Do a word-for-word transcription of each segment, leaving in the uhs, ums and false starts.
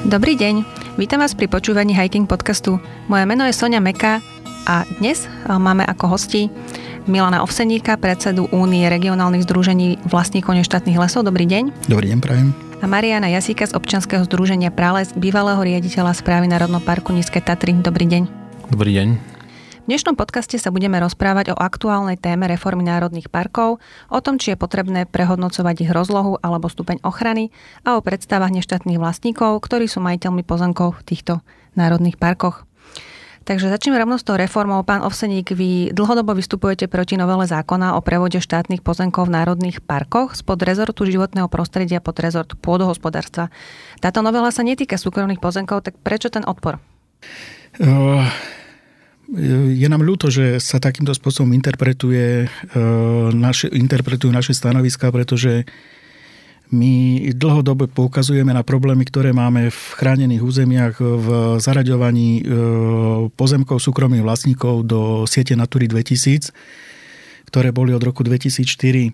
Dobrý deň, vítam vás pri počúvaní Hiking podcastu. Moje meno je Soňa Meka a dnes máme ako hosti Milana Ovseníka, predsedu Únie regionálnych združení vlastníkov neštátnych lesov. Dobrý deň. Dobrý deň, prajem. A Mariana Jasíka z občianskeho združenia Prales, bývalého riaditeľa správy Národného parku Nízke Tatry. Dobrý deň. Dobrý deň. V dnešnom podcaste sa budeme rozprávať o aktuálnej téme reformy národných parkov, o tom, či je potrebné prehodnocovať ich rozlohu alebo stupeň ochrany a o predstavách neštátnych vlastníkov, ktorí sú majiteľmi pozemkov v týchto národných parkoch. Takže začneme rovno s tou reformou. Pán Ovseník, vy dlhodobo vystupujete proti novele zákona o prevode štátnych pozemkov v národných parkoch spod rezortu životného prostredia pod rezort pôdohospodárstva. Táto novela sa netýka súkromných pozemkov, tak prečo ten odpor? Uh... Je nám ľúto, že sa takýmto spôsobom interpretuje, naše, interpretujú naše stanoviská, pretože my dlhodobo poukazujeme na problémy, ktoré máme v chránených územiach v zaraďovaní pozemkov súkromných vlastníkov do siete Natury dvetisíc, ktoré boli od roku dvetisícštyri.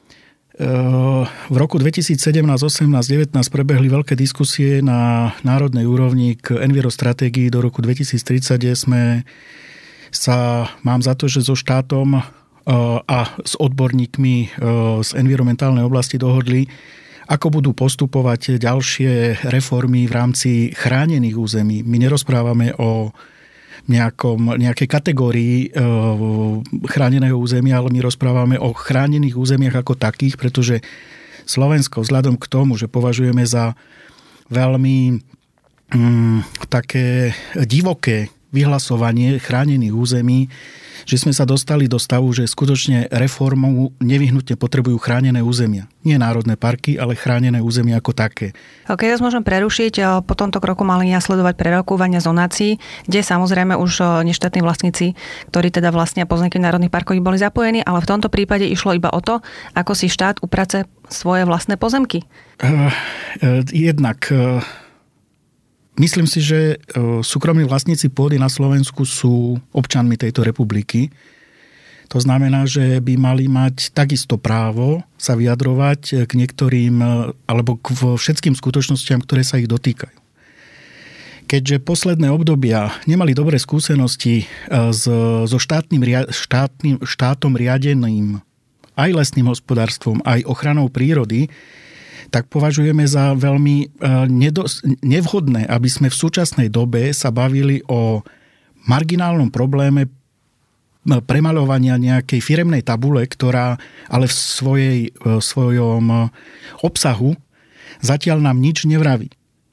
V roku dvetisícsedemnásť, osemnásť, devätnásť prebehli veľké diskusie na národnej úrovni k envirostratégii do roku dvetisíctridsať, kde sme sa, mám za to, že so štátom a s odborníkmi z environmentálnej oblasti dohodli, ako budú postupovať ďalšie reformy v rámci chránených území. My nerozprávame o nejakom, nejakej kategórii chráneného územia, ale my rozprávame o chránených územiach ako takých, pretože Slovensko vzhľadom k tomu, že považujeme za veľmi mm, také divoké vyhlasovanie chránených území, že sme sa dostali do stavu, že skutočne reformu nevyhnutne potrebujú chránené územia. Nie národné parky, ale chránené územia ako také. Keď vás môžem prerušiť, po tomto kroku mali nasledovať prerokovania zonácií, kde samozrejme už neštátni vlastníci, ktorí teda vlastnia pozemky v národných parkoch, boli zapojení, ale v tomto prípade išlo iba o to, ako si štát uprace svoje vlastné pozemky. Uh, uh, jednak... Uh... Myslím si, že súkromní vlastníci pôdy na Slovensku sú občanmi tejto republiky. To znamená, že by mali mať takisto právo sa vyjadrovať k niektorým alebo k všetkým skutočnostiam, ktoré sa ich dotýkajú. Keďže posledné obdobia nemali dobré skúsenosti so štátnym, štátnym, štátom riadeným aj lesným hospodárstvom, aj ochranou prírody, tak považujeme za veľmi nevhodné, aby sme v súčasnej dobe sa bavili o marginálnom probléme premaľovania nejakej firemnej tabule, ktorá ale v svojej, v svojom obsahu zatiaľ nám nič nevraví.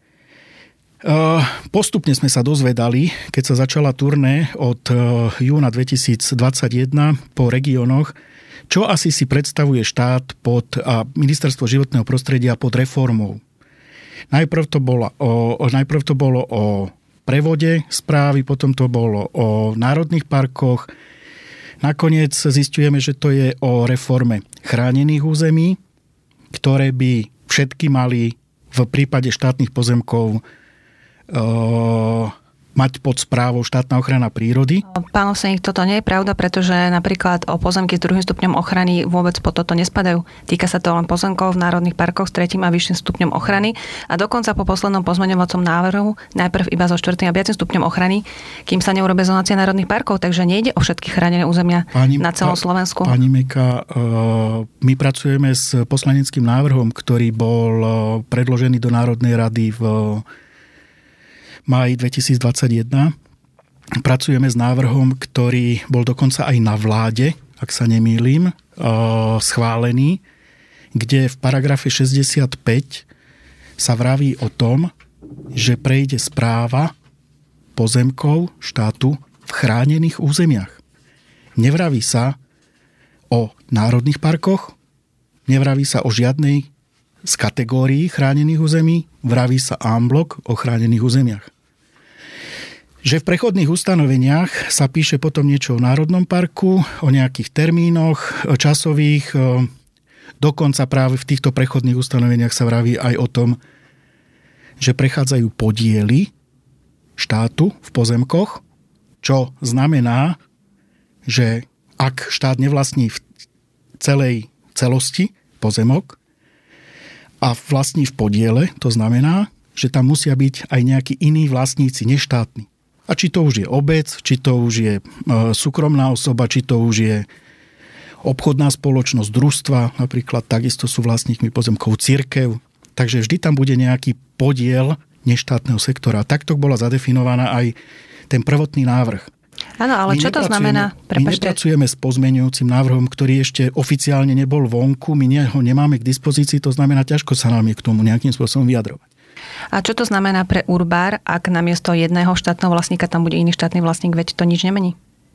Postupne sme sa dozvedali, keď sa začala turné od júna dvetisícdvadsaťjeden po regiónoch, čo asi si predstavuje štát pod, a ministerstvo životného prostredia pod reformou. Najprv to bolo o, najprv to bolo o prevode správy, potom to bolo o národných parkoch. Nakoniec zisťujeme, že to je o reforme chránených území, ktoré by všetky mali v prípade štátnych pozemkov e, mať pod správou štátna ochrana prírody. Pán Ovseník, toto nie je pravda, pretože napríklad o pozemky s druhým stupňom ochrany vôbec pod toto nespadajú. Týka sa to len pozemkov v národných parkoch s tretím a vyšším stupňom ochrany a dokonca po poslednom pozmeňovacom návrhu najprv iba so štvrtým a piatym stupňom ochrany, kým sa neurobí zonácia národných parkov, takže nejde o všetky chránené územia pani, na celom Slovensku. Pani Meka, my pracujeme s poslaneckým návrhom, ktorý bol predložený do Národnej rady v máji dvetisícdvadsaťjeden. Pracujeme s návrhom, ktorý bol dokonca aj na vláde, ak sa nemýlim, schválený, kde v paragrafe šesťdesiatpäť sa vraví o tom, že prejde správa pozemkov štátu v chránených územiach. Nevraví sa o národných parkoch, nevraví sa o žiadnej z kategórií chránených území, vraví sa en bloc o chránených územiach. Že v prechodných ustanoveniach sa píše potom niečo o národnom parku, o nejakých termínoch časových, dokonca práve v týchto prechodných ustanoveniach sa vraví aj o tom, že prechádzajú podiely štátu v pozemkoch, čo znamená, že ak štát nevlastní v celej celosti pozemok a vlastní v podiele, to znamená, že tam musia byť aj nejakí iní vlastníci, neštátni. A či to už je obec, či to už je e, súkromná osoba, či to už je obchodná spoločnosť, družstva, napríklad takisto sú vlastníkmi pozemkov cirkev. Takže vždy tam bude nejaký podiel neštátneho sektora. Takto bola zadefinovaná aj ten prvotný návrh. Áno, ale my čo to znamená? Prepašte. My nepracujeme s pozmeňujúcim návrhom, ktorý ešte oficiálne nebol vonku, my ho nemáme k dispozícii, to znamená, ťažko sa nám je k tomu nejakým spôsobom vyjadrovať. A čo to znamená pre Urbár, ak namiesto jedného štátneho vlastníka tam bude iný štátny vlastník, veď to nič nemení?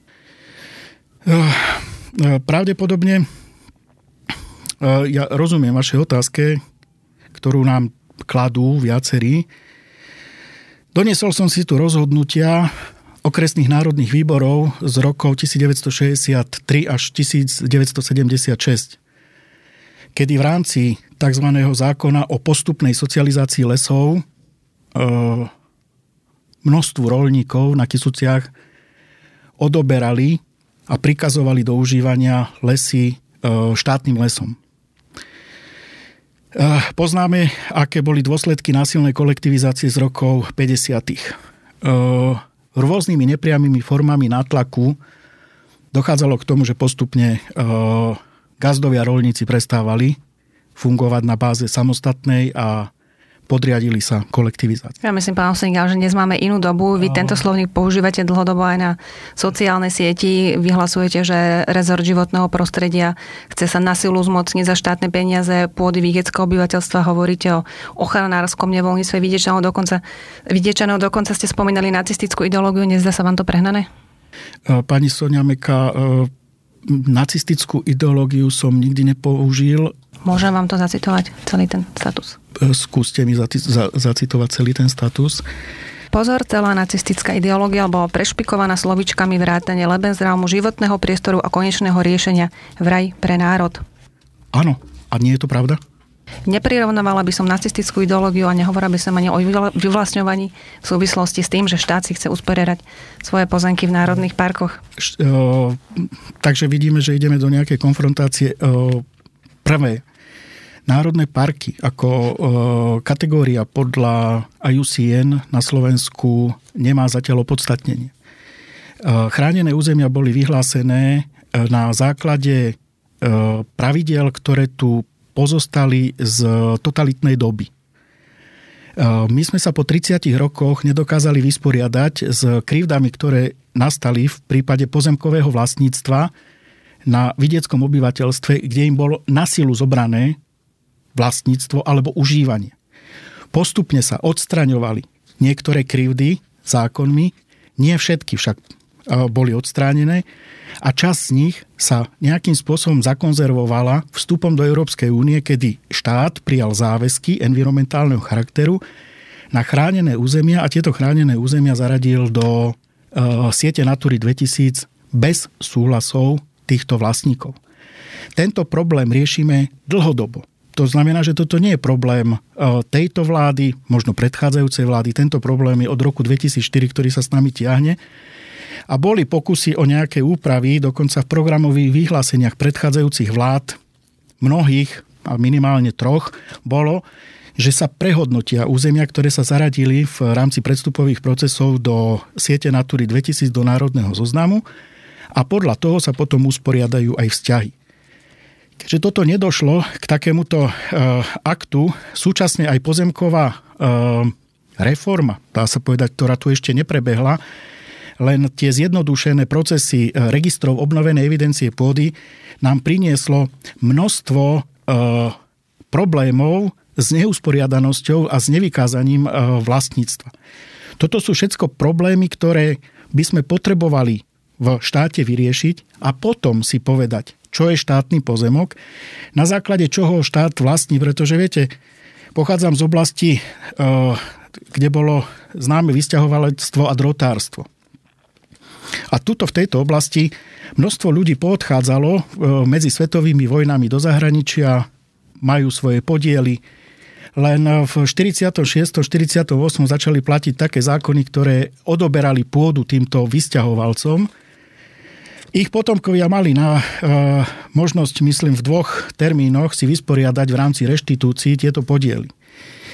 Pravdepodobne, ja rozumiem vašej otázke, ktorú nám kladú viacerí. Doniesol som si tu rozhodnutia okresných národných výborov z rokov devätnásťstošesťdesiattri až devätnásťstosedemdesiatšesť, kedy v rámci tzv. Zákona o postupnej socializácii lesov množstvu roľníkov na Kysuciach odoberali a prikazovali do užívania lesy štátnym lesom. Poznáme, aké boli dôsledky násilnej kolektivizácie z rokov päťdesiatych. Rôznymi nepriamými formami nátlaku dochádzalo k tomu, že postupne gazdovia roľníci prestávali fungovať na báze samostatnej a podriadili sa kolektivizácii. Ja myslím, pán Oseník, že dnes máme inú dobu. Vy tento slovník používate dlhodobo aj na sociálnej sieti. Vyhlasujete, že rezort životného prostredia chce sa na silu zmocniť za štátne peniaze pôdy vidieckého obyvateľstva. Hovoríte o ochranárskom nevoľníctve Vidiečanov. Dokonca, Vidiečanov dokonca ste spomínali nacistickú ideológiu. Nezdá sa vám to prehnané? Pani Sonia Meka, nacistickú ideológiu som nikdy nepoužil. Môžem vám to zacitovať, celý ten status? Skúste mi zacitovať celý ten status. Pozor, celá nacistická ideológia bola prešpikovaná slovičkami vrátane Lebensraumu, životného priestoru a konečného riešenia vraj pre národ. Áno, a nie je to pravda? Neprirovnovala by som nacistickú ideológiu a nehovorila by som ani o vyvlastňovaní v súvislosti s tým, že štát si chce usporiadať svoje pozemky v národných parkoch. Š, o, takže vidíme, že ideme do nejakej konfrontácie. O, prvé, národné parky ako e, kategória podľa I U C N na Slovensku nemá zatiaľ opodstatnenie. E, chránené územia boli vyhlásené na základe e, pravidiel, ktoré tu pozostali z totalitnej doby. E, my sme sa po tridsiatich rokoch nedokázali vysporiadať s krivdami, ktoré nastali v prípade pozemkového vlastníctva na vidieckom obyvateľstve, kde im bolo na silu zobrané vlastníctvo alebo užívanie. Postupne sa odstraňovali niektoré krivdy zákonmi, nie všetky však boli odstránené a časť z nich sa nejakým spôsobom zakonzervovala vstupom do Európskej únie, kedy štát prijal záväzky environmentálneho charakteru na chránené územia a tieto chránené územia zaradil do uh, siete Natury dvetisíc bez súhlasov týchto vlastníkov. Tento problém riešime dlhodobo. To znamená, že toto nie je problém tejto vlády, možno predchádzajúcej vlády. Tento problém je od roku dvetisícštyri, ktorý sa s nami tiahne. A boli pokusy o nejaké úpravy, dokonca v programových vyhláseniach predchádzajúcich vlád, mnohých, a minimálne troch, bolo, že sa prehodnotia územia, ktoré sa zaradili v rámci predstupových procesov do siete Natury dvetisíc, do národného zoznamu a podľa toho sa potom usporiadajú aj vzťahy. Keďže toto nedošlo k takémuto e, aktu, súčasne aj pozemková e, reforma, dá sa povedať, ktorá tu ešte neprebehla, len tie zjednodušené procesy e, registrov obnovenej evidencie pôdy nám prinieslo množstvo e, problémov s neusporiadanosťou a s nevykázaním e, vlastníctva. Toto sú všetko problémy, ktoré by sme potrebovali v štáte vyriešiť a potom si povedať, čo je štátny pozemok, na základe čoho štát vlastní, pretože viete, pochádzam z oblasti, kde bolo známe vysťahovalectvo a drotárstvo. A tuto v tejto oblasti množstvo ľudí poodchádzalo medzi svetovými vojnami do zahraničia, majú svoje podiely, len v štyridsiatom šiestom štyridsiatom ôsmom začali platiť také zákony, ktoré odoberali pôdu týmto vysťahovalcom. Ich potomkovia mali na e, možnosť, myslím, v dvoch termínoch si vysporiadať v rámci reštitúcií tieto podiely.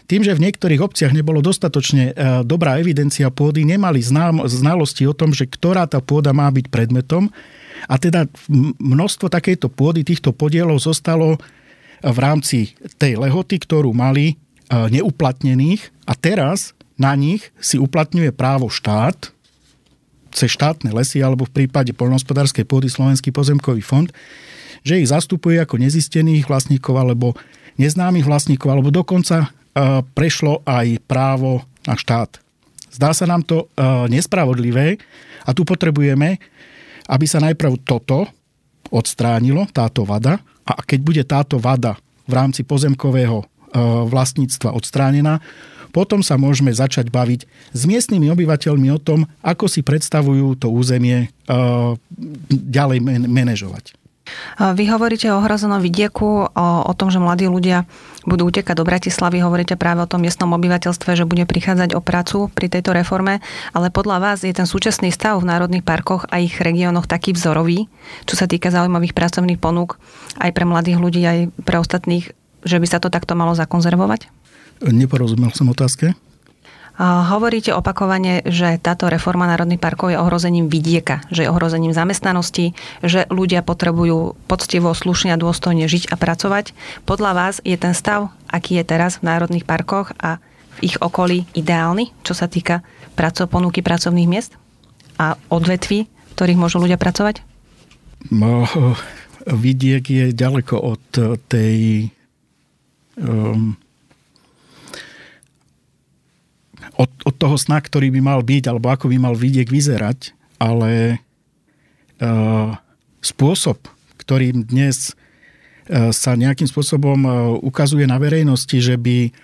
tým, že v niektorých obciach nebolo dostatočne dobrá evidencia pôdy, nemali znám, znalosti o tom, že ktorá tá pôda má byť predmetom. A teda množstvo takejto pôdy, týchto podielov zostalo v rámci tej lehoty, ktorú mali, neuplatnených. A teraz na nich si uplatňuje právo štát, cez štátne lesy, alebo v prípade poľnohospodárskej pôdy Slovenský pozemkový fond, že ich zastupuje ako nezistených vlastníkov alebo neznámych vlastníkov, alebo dokonca uh, prešlo aj právo na štát. Zdá sa nám to uh, nespravodlivé a tu potrebujeme, aby sa najprv toto odstránilo, táto vada, a keď bude táto vada v rámci pozemkového uh, vlastníctva odstránená, potom sa môžeme začať baviť s miestnymi obyvateľmi o tom, ako si predstavujú to územie uh, ďalej manažovať. Vy hovoríte o ohrozenom vidieku, o, o tom, že mladí ľudia budú utekať do Bratislavy, hovoríte práve o tom miestnom obyvateľstve, že bude prichádzať o prácu pri tejto reforme, ale podľa vás je ten súčasný stav v národných parkoch a ich regiónoch taký vzorový, čo sa týka zaujímavých pracovných ponúk aj pre mladých ľudí, aj pre ostatných, že by sa to takto malo zakonzervovať? Neporozumel som otázke. Hovoríte opakovane, že táto reforma národných parkov je ohrozením vidieka, že je ohrozením zamestnanosti, že ľudia potrebujú poctivo, slušne a dôstojne žiť a pracovať. Podľa vás je ten stav, aký je teraz v národných parkoch a v ich okolí ideálny, čo sa týka praco- ponúky pracovných miest a odvetví, v ktorých môžu ľudia pracovať? No, vidiek je ďaleko od tej... Um, Od, od toho sna, ktorý by mal byť, alebo ako by mal vidiek vyzerať, ale uh, spôsob, ktorým dnes uh, sa nejakým spôsobom uh, ukazuje na verejnosti, že by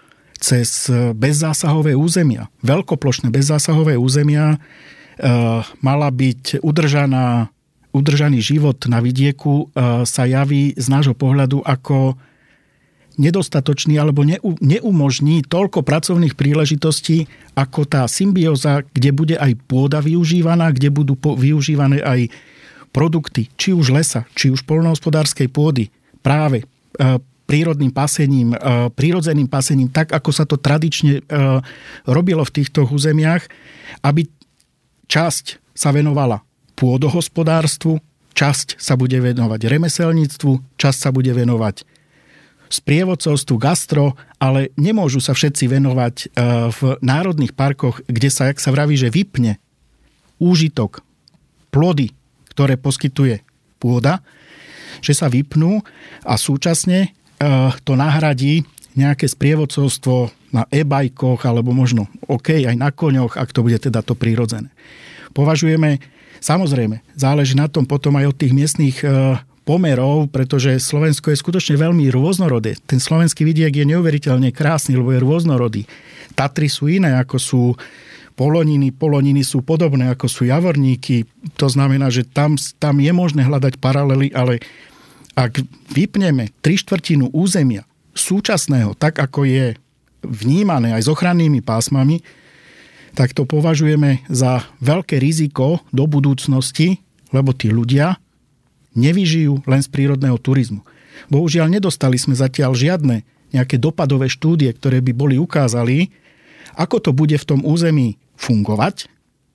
cez bezzásahové územia, veľkoplošné bezzásahové územia uh, mala byť udržaná, udržaný život na vidieku, uh, sa javí z nášho pohľadu ako nedostatočný alebo neumožní toľko pracovných príležitostí ako tá symbióza, kde bude aj pôda využívaná, kde budú využívané aj produkty, či už lesa, či už poľnohospodárskej pôdy, práve prírodným pasením, prírodzeným pasením, tak ako sa to tradične robilo v týchto územiach, aby časť sa venovala pôdohospodárstvu, časť sa bude venovať remeselníctvu, časť sa bude venovať sprievodcovstvu, gastro, ale nemôžu sa všetci venovať v národných parkoch, kde sa, jak sa vraví, že vypne úžitok, plody, ktoré poskytuje pôda, že sa vypnú a súčasne to nahradí nejaké sprievodcovstvo na e-bajkoch alebo možno OK, aj na koňoch, ak to bude teda to prírodzené. Považujeme, samozrejme, záleží na tom potom aj od tých miestnych pomerov, pretože Slovensko je skutočne veľmi rôznorodé. Ten slovenský vidiek je neuveriteľne krásny, lebo je rôznorodý. Tatry sú iné, ako sú poloniny, poloniny sú podobné, ako sú javorníky. To znamená, že tam, tam je možné hľadať paralely, ale ak vypneme tri štvrtinu územia súčasného, tak ako je vnímané aj s ochrannými pásmami, tak to považujeme za veľké riziko do budúcnosti, lebo tí ľudia nevyžijú len z prírodného turizmu. Bohužiaľ, nedostali sme zatiaľ žiadne nejaké dopadové štúdie, ktoré by boli ukázali, ako to bude v tom území fungovať,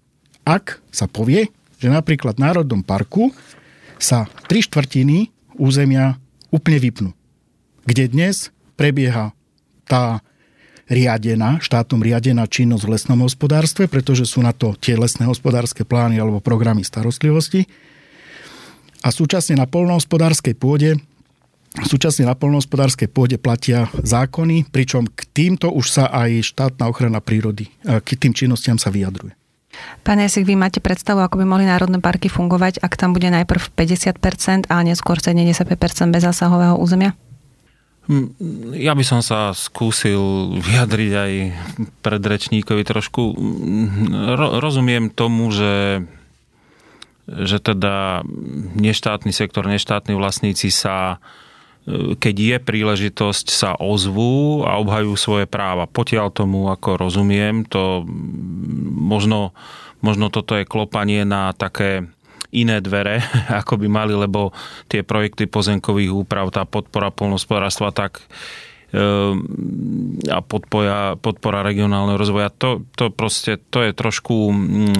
ak sa povie, že napríklad v Národnom parku sa tri štvrtiny územia úplne vypnú. Kde dnes prebieha tá riadená, štátom riadená činnosť v lesnom hospodárstve, pretože sú na to tie lesné hospodárske plány alebo programy starostlivosti. A súčasne na poľnohospodárskej pôde súčasne na poľnohospodárskej pôde platia zákony, pričom k týmto už sa aj štátna ochrana prírody, k tým činnostiam sa vyjadruje. Pán Jesík, vy máte predstavu, ako by mohli národné parky fungovať, ak tam bude najprv päťdesiat percent a neskôr sedemdesiatpäť percent bezzásahového územia? Ja by som sa skúsil vyjadriť aj predrečníkovi trošku. Rozumiem tomu, že že teda neštátny sektor, neštátni vlastníci sa, keď je príležitosť, sa ozvú a obhajujú svoje práva. Potiaľ tomu, ako rozumiem, to možno, možno toto je klopanie na také iné dvere, ako by mali, lebo tie projekty pozemkových úprav, tá podpora poľnohospodárstva, tak a podpora, podpora regionálneho rozvoja. To, to proste, to je trošku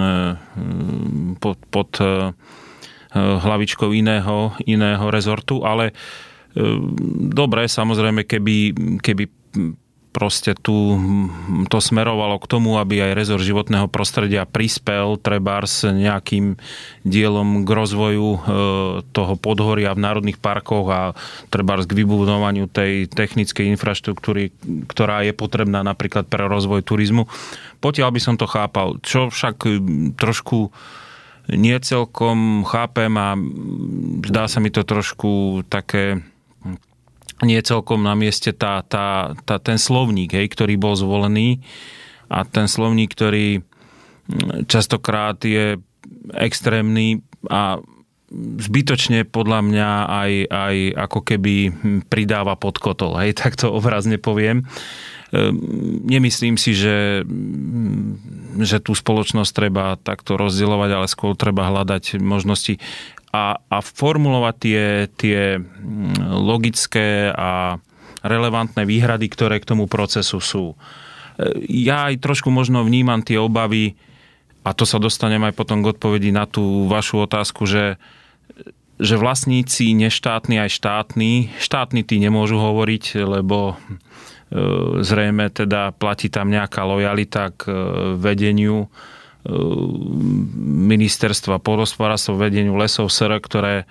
pod, pod hlavičkou iného, iného rezortu, ale dobre, samozrejme, keby, keby proste tu to smerovalo k tomu, aby aj rezort životného prostredia prispel trebárs nejakým dielom k rozvoju toho podhoria v národných parkoch a trebárs k vybudovaniu tej technickej infraštruktúry, ktorá je potrebná napríklad pre rozvoj turizmu. Potiaľ by som to chápal. Čo však trošku nie celkom chápem a zdá sa mi to trošku také nie celkom na mieste tá, tá, tá, ten slovník, hej, ktorý bol zvolený a ten slovník, ktorý častokrát je extrémny a zbytočne podľa mňa aj, aj ako keby pridáva pod kotol, hej, tak to obrazne poviem. Nemyslím si, že, že tú spoločnosť treba takto rozdielovať, ale skôr treba hľadať možnosti a, a formulovať tie, tie logické a relevantné výhrady, ktoré k tomu procesu sú. Ja aj trošku možno vnímam tie obavy, a to sa dostanem aj potom k odpovedi na tú vašu otázku, že, že vlastníci neštátni aj štátni, štátni tí nemôžu hovoriť, lebo zrejme teda platí tam nejaká lojalita k vedeniu ministerstva pôdohospodárstva, vedeniu lesov es er, ktoré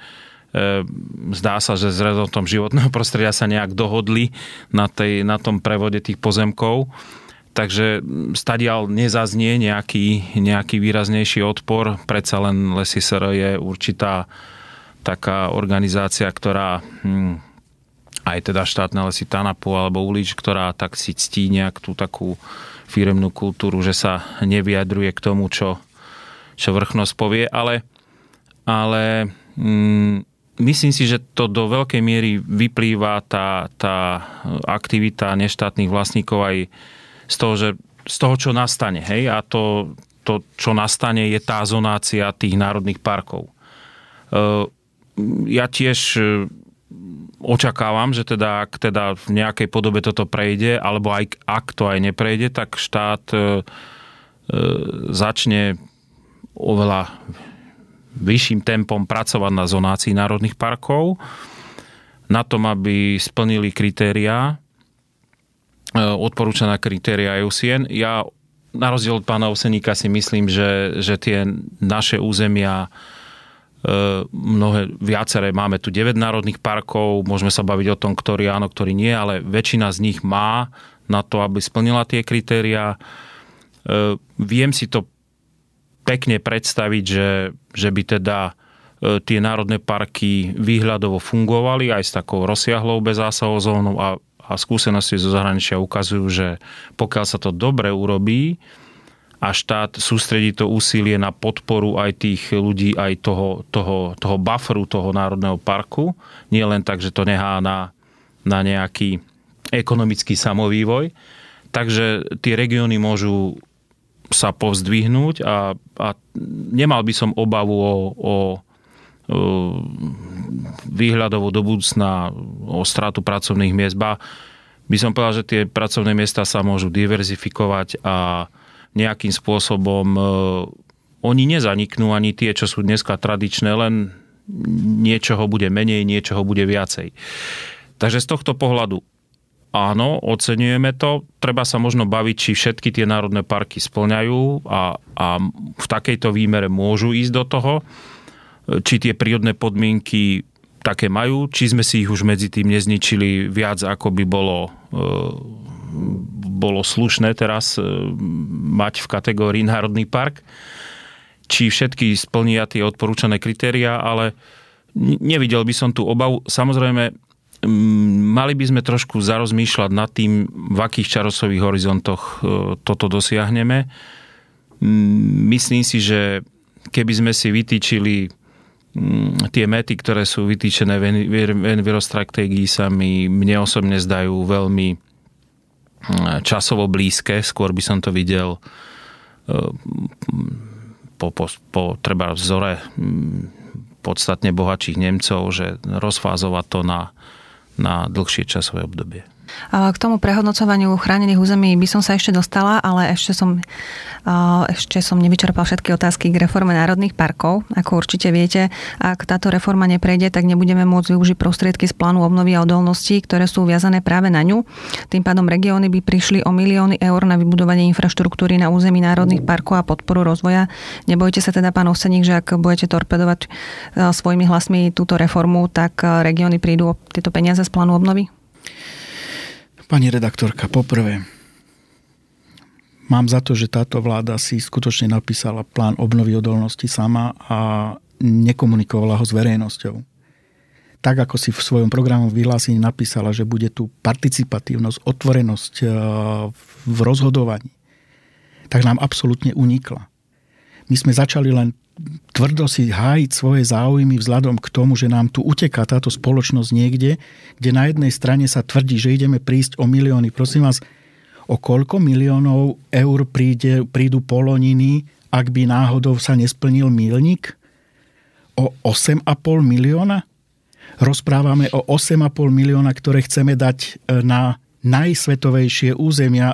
zdá sa, že s rezortom životného prostredia sa nejak dohodli na, tej, na tom prevode tých pozemkov. Takže stadiaľ nezaznie nejaký, nejaký výraznejší odpor. Predsa len Lesy es er je určitá taká organizácia, ktorá hm, aj teda štátne lesy TANAPu alebo Ulič, ktorá tak si ctí nejak tú takú firemnú kultúru, že sa nevyjadruje k tomu, čo, čo vrchnosť povie, ale, ale hm, myslím si, že to do veľkej miery vyplýva tá, tá aktivita neštátnych vlastníkov aj z toho, že, z toho, čo nastane. Hej? A to, to, čo nastane, je tá zonácia tých národných parkov. Ja tiež očakávam, že teda, ak teda v nejakej podobe toto prejde, alebo aj ak to aj neprejde, tak štát začne oveľa vyšším tempom pracovať na zonácii národných parkov, na tom, aby splnili kritériá, odporúčaná kritéria é ú cé en. Ja na rozdiel od pána Oseníka si myslím, že, že tie naše územia mnohé, viaceré, máme tu deväť národných parkov, môžeme sa baviť o tom, ktorý áno, ktorý nie, ale väčšina z nich má na to, aby splnila tie kritériá. Viem si to pekne predstaviť, že, že by teda tie národné parky výhľadovo fungovali aj s takou rozsiahlou bezzásahovou zónou a, a skúsenosti zo zahraničia ukazujú, že pokiaľ sa to dobre urobí a štát sústredí to úsilie na podporu aj tých ľudí, aj toho, toho, toho bufferu, toho národného parku, nie len tak, že to nechá na, na nejaký ekonomický samovývoj, takže tie regióny môžu sa povzdvihnúť a, a nemal by som obavu o, o, o výhľadovo do budúcna o stratu pracovných miest. Ba by som povedal, že tie pracovné miesta sa môžu diverzifikovať a nejakým spôsobom e, oni nezaniknú ani tie, čo sú dneska tradičné, len niečoho bude menej, niečoho bude viacej. Takže z tohto pohľadu áno, oceňujeme to. Treba sa možno baviť, či všetky tie národné parky spĺňajú a, a v takejto výmere môžu ísť do toho. Či tie prírodné podmienky také majú, či sme si ich už medzi tým nezničili viac, ako by bolo, e, bolo slušné teraz e, mať v kategórii národný park. Či všetky splnia tie odporúčané kritériá, ale nevidel by som tú obavu. Samozrejme, mali by sme trošku zarozmýšľať nad tým, v akých časových horizontoch toto dosiahneme. Myslím si, že keby sme si vytýčili tie mety, ktoré sú vytýčené v envirostratégii, sa mi mne osobne zdajú veľmi časovo blízke. Skôr by som to videl po, po, po treba vzore podstatne bohatších Nemcov, že rozfázovať to na na dlhšie časové obdobie. K tomu prehodnocovaniu chránených území by som sa ešte dostala, ale ešte som, ešte som nevyčerpal všetky otázky k reforme národných parkov. Ako určite viete, ak táto reforma neprejde, tak nebudeme môcť využiť prostriedky z plánu obnovy a odolnosti, ktoré sú viazané práve na ňu. Tým pádom regióny by prišli o milióny eur na vybudovanie infraštruktúry na území národných parkov a podporu rozvoja. Nebojte sa teda, pán Ovseník, že ak budete torpedovať svojimi hlasmi túto reformu, tak regióny prídu o tieto peniaze z plánu obnovy? Pani redaktorka, poprvé, mám za to, že táto vláda si skutočne napísala plán obnovy odolnosti sama a nekomunikovala ho s verejnosťou. Tak, ako si v svojom programovom vyhlásení napísala, že bude tu participatívnosť, otvorenosť v rozhodovaní, tak nám absolútne unikla. My sme začali len tvrdo si hájiť svoje záujmy vzhľadom k tomu, že nám tu uteká táto spoločnosť niekde, kde na jednej strane sa tvrdí, že ideme prísť o milióny. Prosím vás, o koľko miliónov eur príde, prídu poloniny, ak by náhodou sa nesplnil míľnik? O osem a pol milióna? Rozprávame o osem a pol milióna, ktoré chceme dať na najsvetovejšie územia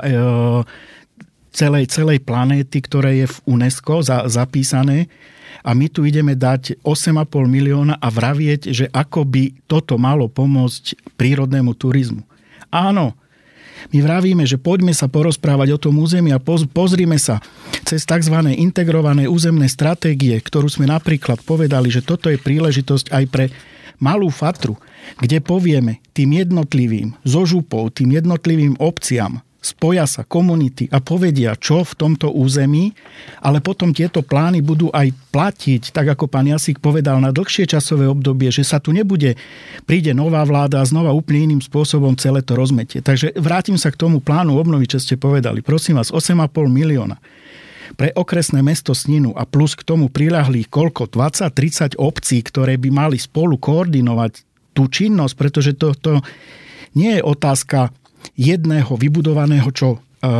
celej, celej planéty, ktoré je v UNESCO za, zapísané. A my tu ideme dať osem a pol milióna a vravieť, že ako by toto malo pomôcť prírodnému turizmu. Áno, my vravíme, že poďme sa porozprávať o tom území a pozrime sa cez tzv. Integrované územné stratégie, ktorú sme napríklad povedali, že toto je príležitosť aj pre malú Fatru, kde povieme tým jednotlivým zo župov, tým jednotlivým obciam, spoja sa komunity a povedia, čo v tomto území, ale potom tieto plány budú aj platiť, tak ako pán Jasík povedal, na dlhšie časové obdobie, že sa tu nebude, príde nová vláda a znova úplne iným spôsobom celé to rozmetie. Takže vrátim sa k tomu plánu obnovy, čo ste povedali. Prosím vás, osem a pol milióna pre okresné mesto Sninu a plus k tomu priľahlých koľko? dvadsať tridsať obcí, ktoré by mali spolu koordinovať tú činnosť, pretože to, to nie je otázka jedného vybudovaného čo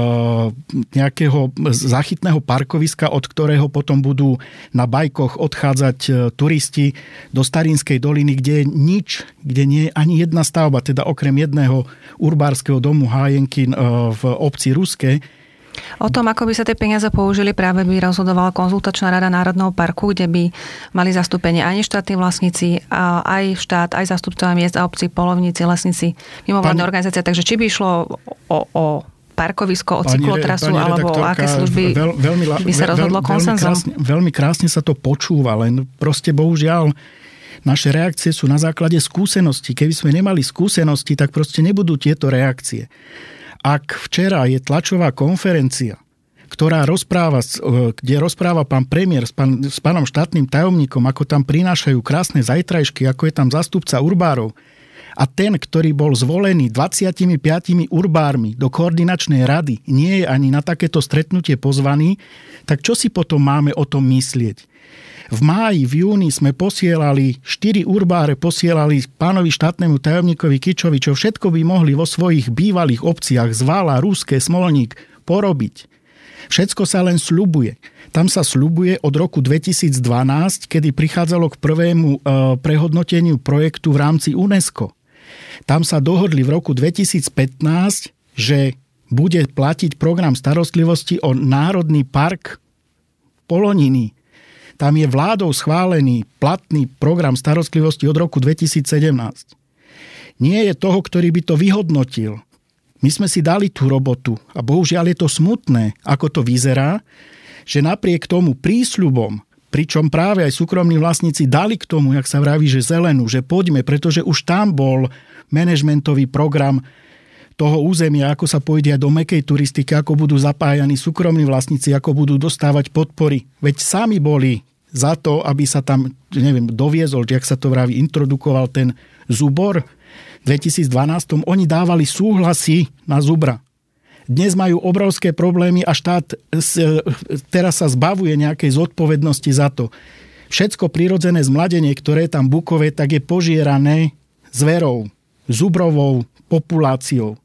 nejakého záchytného parkoviska, od ktorého potom budú na bajkoch odchádzať turisti do Starínskej doliny, kde je nič, kde nie je ani jedna stavba, teda okrem jedného urbárskeho domu Hájenky v obci Ruské. O tom, ako by sa tie peniaze použili, práve by rozhodovala konzultačná rada Národného parku, kde by mali zastúpenie aj neštátni vlastníci, aj štát, aj zástupcovia miest a obcí, polovníci, lesníci, mimovládne organizácie. Takže či by išlo o, o parkovisko, o cyklotrasu, alebo o aké služby veľ, veľmi, by sa rozhodlo veľ, konsenzom? Veľmi krásne, veľmi krásne sa to počúva, len proste bohužiaľ naše reakcie sú na základe skúseností. Keby sme nemali skúsenosti, tak proste nebudú tieto reakcie. Ak včera je tlačová konferencia, ktorá rozpráva, kde rozpráva pán premiér s, pán, s pánom štátnym tajomníkom, ako tam prinášajú krásne zajtrajšky, ako je tam zástupca urbárov, a ten, ktorý bol zvolený dvadsiatimi piatimi urbármi do koordinačnej rady, nie je ani na takéto stretnutie pozvaný, tak čo si potom máme o tom myslieť? V máji, v júni sme posielali, štyri urbáre posielali pánovi štátnemu tajomníkovi Kičovi, čo všetko by mohli vo svojich bývalých obciach Zvala, Ruské, Smolník porobiť. Všetko sa len sľubuje. Tam sa sľubuje od roku dvetisícdvanásť, kedy prichádzalo k prvému prehodnoteniu projektu v rámci UNESCO. Tam sa dohodli v roku dvetisícpätnásť, že bude platiť program starostlivosti o Národný park Poloniny. Tam je vládou schválený platný program starostlivosti od roku dvetisícsedemnásť. Nie je toho, ktorý by to vyhodnotil. My sme si dali tú robotu a bohužiaľ je to smutné, ako to vyzerá, že napriek tomu prísľubom, pričom práve aj súkromní vlastníci dali k tomu, jak sa vraví, že zelenú, že poďme, pretože už tam bol manažmentový program toho územia, ako sa pôjde do mäkkej turistiky, ako budú zapájani súkromní vlastníci, ako budú dostávať podpory. Veď sami boli za to, aby sa tam, neviem, doviezol, jak sa to vraví, introdukoval ten zubor. V dvetisícdvanásť oni dávali súhlasy na zubra. Dnes majú obrovské problémy a štát teraz sa zbavuje nejakej zodpovednosti za to. Všetko prirodzené zmladenie, ktoré je tam bukové, tak je požierané zverou, zubrovou populáciou.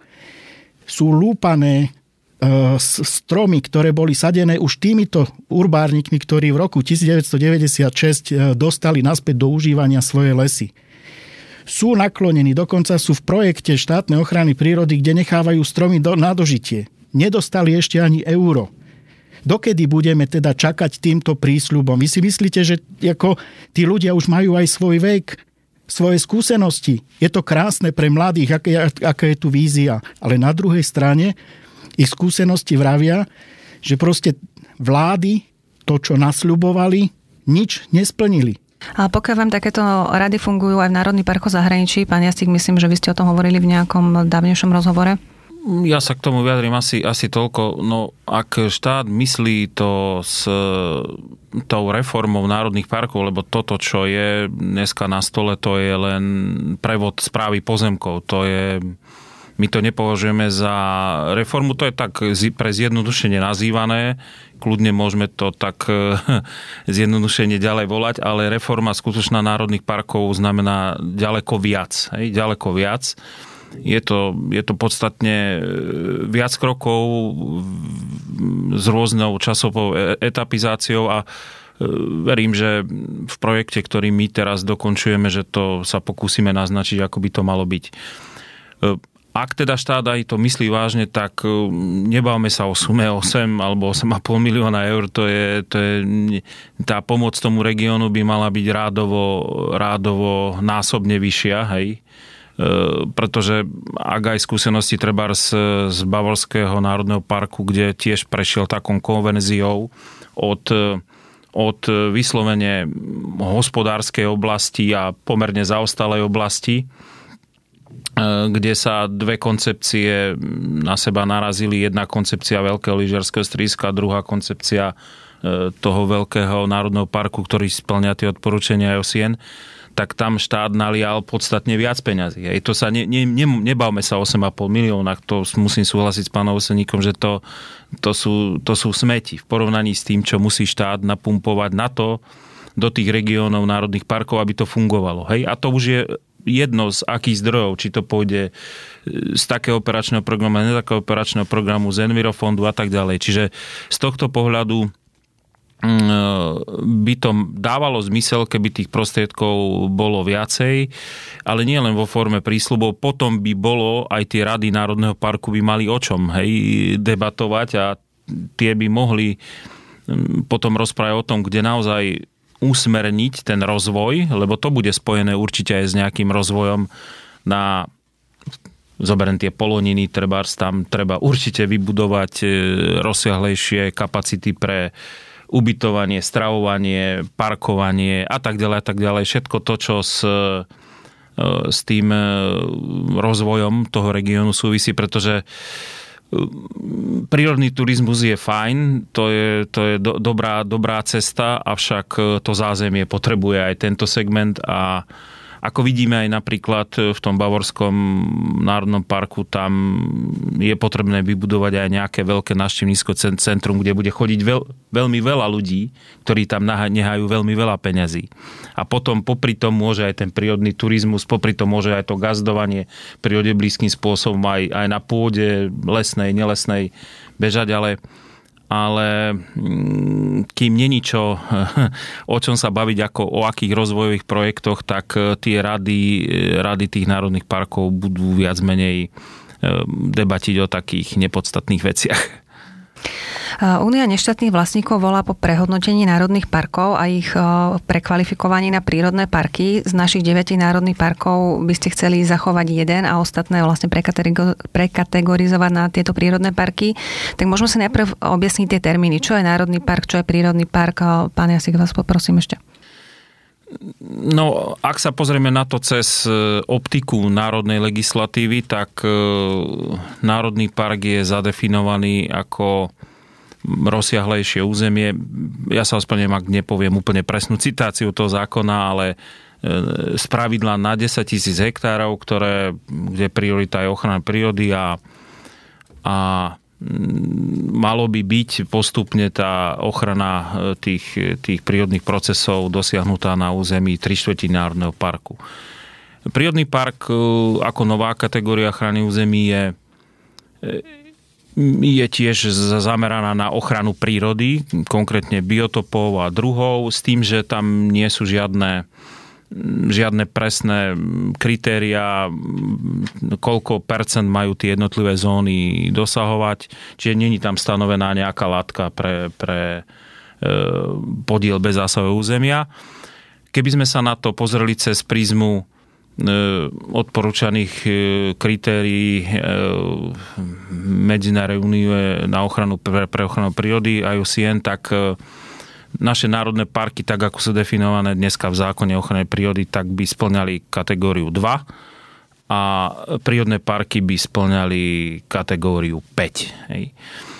Sú lúpané e, stromy, ktoré boli sadené už týmito urbárnikmi, ktorí v roku devätnásťstodeväťdesiatšesť dostali naspäť do užívania svoje lesy. sú naklonení, dokonca sú v projekte štátnej ochrany prírody, kde nechávajú stromy do, na dožitie. Nedostali ešte ani euro. Dokedy budeme teda čakať týmto prísľubom? Vy si myslíte, že ako tí ľudia už majú aj svoj vek, svoje skúsenosti? Je to krásne pre mladých, aká, aká je tu vízia. Ale na druhej strane ich skúsenosti vravia, že proste vlády to, čo nasľubovali, nič nesplnili. Ale pokiaľ vám takéto rady fungujú aj v Národných parkoch zahraničí, pán Jasík, myslím, že vy ste o tom hovorili v nejakom dávnejšom rozhovore. Ja sa k tomu vyjadrím asi, asi toľko. No, ak štát myslí to s tou reformou národných parkov, lebo toto, čo je dneska na stole, to je len prevod správy pozemkov. To je, my to nepovažujeme za reformu, to je tak pre zjednodušenie nazývané. Kľudne môžeme to tak zjednodušenie ďalej volať, ale reforma skutočná národných parkov znamená ďaleko viac. Hej, ďaleko viac. Je to, je to podstatne viac krokov s rôznou časovou etapizáciou a verím, že v projekte, ktorý my teraz dokončujeme, že to sa pokúsime naznačiť, ako by to malo byť. Ak teda štát aj to myslí vážne, tak nebavme sa o sume osem alebo osem a pol milióna eur. To je, to je, tá pomoc tomu regiónu by mala byť rádovo, rádovo násobne vyššia, hej. Pretože ak aj skúsenosti treba z, z Bavorského národného parku, kde tiež prešiel takou konverziou od, od vyslovene hospodárskej oblasti a pomerne zaostalej oblasti, kde sa dve koncepcie na seba narazili. Jedna koncepcia veľkého lyžiarskeho strediska, druhá koncepcia toho veľkého národného parku, ktorý spĺňa tie odporúčania ó es í en, tak tam štát nalial podstatne viac peňazí. Hej. To sa ne, ne, ne, nebavme sa o osem a pol miliónach, to musím súhlasiť s pánom Oseníkom, že to, to, sú, to sú smeti v porovnaní s tým, čo musí štát napumpovať na to, do tých regiónov národných parkov, aby to fungovalo. Hej. A to už je jedno z akých zdrojov, či to pôjde z takého operačného programu, ne takého operačného programu, z Envirofondu a tak ďalej. Čiže z tohto pohľadu by to dávalo zmysel, keby tých prostriedkov bolo viacej, ale nie len vo forme prísľubov. Potom by bolo, aj tie rady Národného parku by mali o čom, hej, debatovať a tie by mohli potom rozprávať o tom, kde naozaj usmerniť ten rozvoj, lebo to bude spojené určite aj s nejakým rozvojom na, zoberiem tie poloniny, trebárs tam treba určite vybudovať rozsiahlejšie kapacity pre ubytovanie, stravovanie, parkovanie a tak ďalej a tak ďalej. Všetko to, čo s, s tým rozvojom toho regiónu súvisí, pretože prírodný turizmus je fajn, to je, to je do, dobrá, dobrá cesta, avšak to zázemie potrebuje aj tento segment a ako vidíme aj napríklad v tom Bavorskom národnom parku, tam je potrebné vybudovať aj nejaké veľké návštevnícke centrum, kde bude chodiť veľ, veľmi veľa ľudí, ktorí tam nehajú veľmi veľa peňazí. A potom popri tom môže aj ten prírodný turizmus, popri tom môže aj to gazdovanie prírode blízkym spôsobom aj, aj na pôde lesnej, nelesnej bežať, ale ale kým není čo, o čom sa baviť, ako o akých rozvojových projektoch, tak tie rady, rady tých národných parkov budú viac menej debatiť o takých nepodstatných veciach. Únia neštátnych vlastníkov volá po prehodnotení národných parkov a ich prekvalifikovaní na prírodné parky. Z našich deviatich národných parkov by ste chceli zachovať jeden a ostatné vlastne prekategorizovať na tieto prírodné parky. Tak môžeme si najprv objasniť tie termíny. Čo je národný park, čo je prírodný park? Pán Jasík, vás poprosím ešte. No, ak sa pozrieme na to cez optiku národnej legislatívy, tak národný park je zadefinovaný ako rozsiahlejšie územie. Ja sa ospravedlňujem, ak nepoviem úplne presnú citáciu toho zákona, ale z pravidla na desaťtisíc hektárov, ktoré, kde priorita je ochrana prírody a, a malo by byť postupne tá ochrana tých, tých prírodných procesov dosiahnutá na území tri štvrtiny národného parku. Prírodný park ako nová kategória ochrany území je je tiež zameraná na ochranu prírody, konkrétne biotopov a druhov, s tým, že tam nie sú žiadne žiadne presné kritériá, koľko percent majú tie jednotlivé zóny dosahovať. Čiže nie je tam stanovená nejaká látka pre, pre podiel bezzásahového územia. Keby sme sa na to pozreli cez prízmu odporúčaných kritérií Medzinárodnej únie na ochranu pre, pre ochranu prírody í ú cé en, tak naše národné parky, tak ako sú definované dneska v zákone o ochrane prírody, tak by spĺňali kategóriu dva a prírodné parky by spĺňali kategóriu päť. Hej.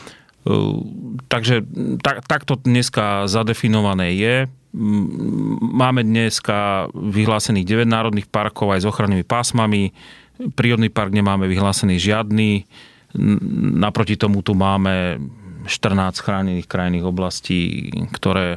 Takže tak, takto dneska zadefinované je. Máme dneska vyhlásených deväť národných parkov aj s ochrannými pásmami. Prírodný park nemáme vyhlásený žiadny. Naproti tomu tu máme štrnásť chránených krajinných oblastí, ktoré,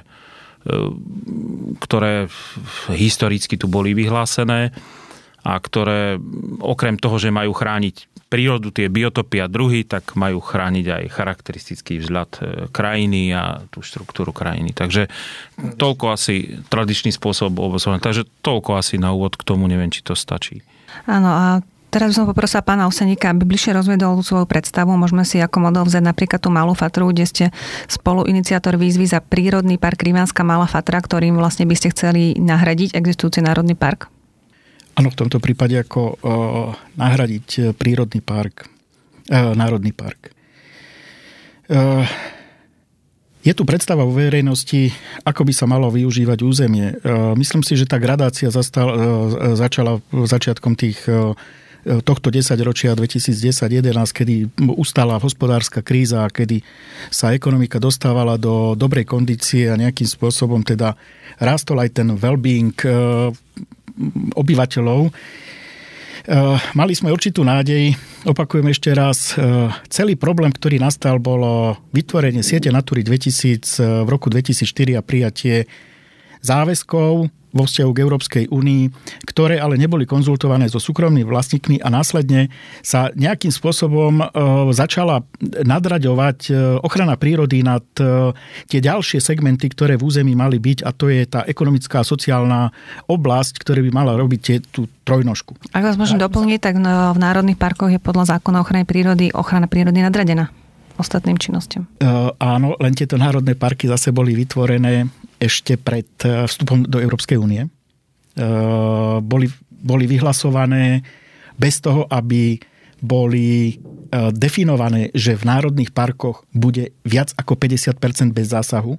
ktoré historicky tu boli vyhlásené a ktoré okrem toho, že majú chrániť prírodu, tie biotopy a druhy, tak majú chrániť aj charakteristický vzhľad krajiny a tú štruktúru krajiny. Takže toľko asi tradičný spôsob obozovania. Takže toľko asi na úvod k tomu, neviem, či to stačí. Áno, a teraz by som poprosila pána Oseníka, aby bližšie rozvedol svoju predstavu. Môžeme si ako model vziať napríklad tú Malú Fatru, kde ste spoluiniciátor výzvy za prírodný park Rivánska Malá Fatra, ktorým vlastne by ste chceli nahradiť existujúci národný park. Áno, v tomto prípade ako uh, nahradiť prírodný park, uh, národný park. Uh, je tu predstava vo verejnosti, ako by sa malo využívať územie. Uh, myslím si, že tá gradácia zastal, uh, začala začiatkom tých uh, tohto desaťročia dvetisícdesať jedenásť, kedy ustala hospodárska kríza, kedy sa ekonomika dostávala do dobrej kondície a nejakým spôsobom teda rástol aj ten well-being uh, obyvateľov. Mali sme určitú nádej, opakujem ešte raz, celý problém, ktorý nastal, bolo vytvorenie siete Natúry dvetisíc v roku dvetisícštyri a prijatie záväzkov vo vzťahu k Európskej únii, ktoré ale neboli konzultované so súkromnými vlastníkmi a následne sa nejakým spôsobom začala nadraďovať ochrana prírody nad tie ďalšie segmenty, ktoré v území mali byť, a to je tá ekonomická a sociálna oblasť, ktorá by mala robiť tie, tú trojnožku. Ak vás môžem doplniť, tak v národných parkoch je podľa zákona o ochrane prírody ochrana prírody nadradená ostatným činnostiam. Uh, áno, len tieto národné parky zase boli vytvorené ešte pred vstupom do Európskej únie. Uh, boli, boli vyhlasované bez toho, aby boli uh, definované, že v národných parkoch bude viac ako päťdesiat percent bez zásahu.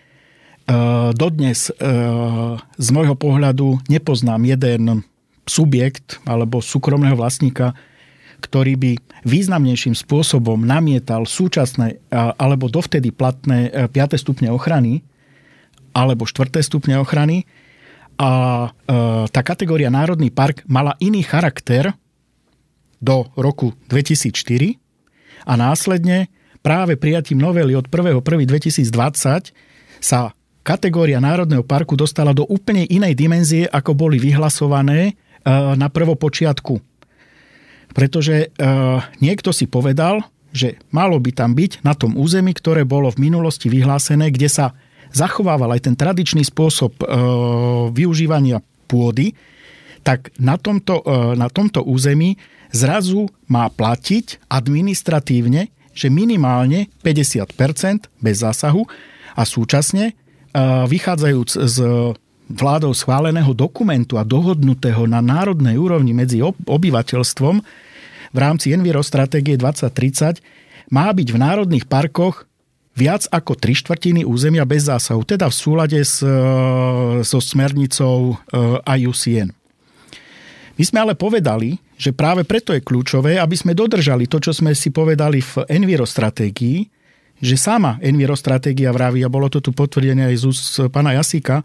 Uh, dodnes uh, z môjho pohľadu nepoznám jeden subjekt alebo súkromného vlastníka, ktorý by významnejším spôsobom namietal súčasné alebo dovtedy platné piate stupne ochrany alebo štvrté stupne ochrany. A tá kategória národný park mala iný charakter do roku dvetisícštyri a následne práve prijatím novely od prvého prvého dvetisícdvadsať sa kategória národného parku dostala do úplne inej dimenzie, ako boli vyhlasované na prvopočiatku. Pretože uh, niekto si povedal, že malo by tam byť na tom území, ktoré bolo v minulosti vyhlásené, kde sa zachovával aj ten tradičný spôsob uh, využívania pôdy, tak na tomto, uh, na tomto území zrazu má platiť administratívne, že minimálne päťdesiat percent bez zásahu a súčasne uh, vychádzajúc z vládou schváleného dokumentu a dohodnutého na národnej úrovni medzi obyvateľstvom v rámci Envirostratégie dvadsať tridsať má byť v národných parkoch viac ako tri štvrtiny územia bez zásahu, teda v súlade s, so smernicou í ú cé en. My sme ale povedali, že práve preto je kľúčové, aby sme dodržali to, čo sme si povedali v Envirostratégii, že sama Envirostratégia vraví, a bolo to tu potvrdené aj z úst pána Jasíka,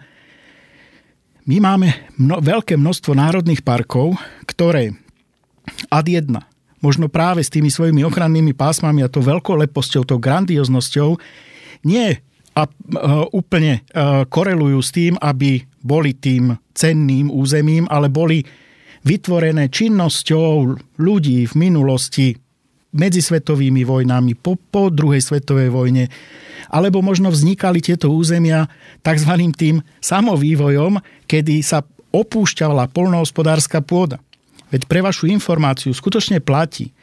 my máme mno, veľké množstvo národných parkov, ktoré ad jedna, možno práve s tými svojimi ochrannými pásmami a tou veľkoleposťou, tou grandióznosťou, nie a, a, úplne a, korelujú s tým, aby boli tým cenným územím, ale boli vytvorené činnosťou ľudí v minulosti, medzisvetovými vojnami, po, po druhej svetovej vojne, alebo možno vznikali tieto územia takzvaným tým samovývojom, kedy sa opúšťala poľnohospodárska pôda. Veď pre vašu informáciu skutočne platí,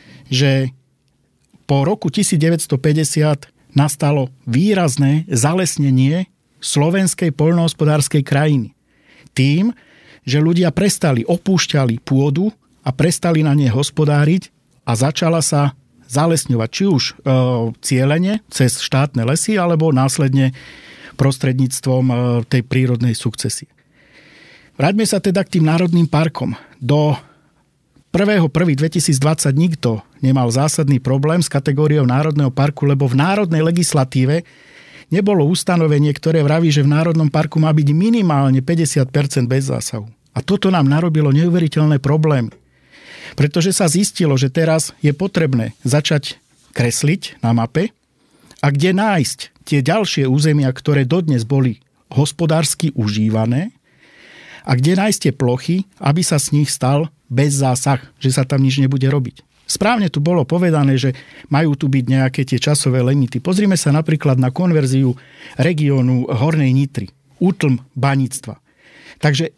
že po roku devätnásťstopäťdesiat nastalo výrazné zalesnenie slovenskej poľnohospodárskej krajiny. Tým, že ľudia prestali, opúšťali pôdu a prestali na nej hospodáriť a začala sa zalesňovať, či už e, cielene cez štátne lesy, alebo následne prostredníctvom e, tej prírodnej sukcesie. Vráťme sa teda k tým národným parkom. Do prvého prvého dvetisícdvadsať nikto nemal zásadný problém s kategóriou národného parku, lebo v národnej legislatíve nebolo ustanovenie, ktoré vraví, že v národnom parku má byť minimálne päťdesiat percent bez zásahu. A toto nám narobilo neuveriteľné problémy. Pretože sa zistilo, že teraz je potrebné začať kresliť na mape a kde nájsť tie ďalšie územia, ktoré dodnes boli hospodársky užívané a kde nájsť tie plochy, aby sa z nich stal bez zásah, že sa tam nič nebude robiť. Správne tu bolo povedané, že majú tu byť nejaké tie časové limity. Pozrime sa napríklad na konverziu regiónu Hornej Nitry, útlm baníctva. Takže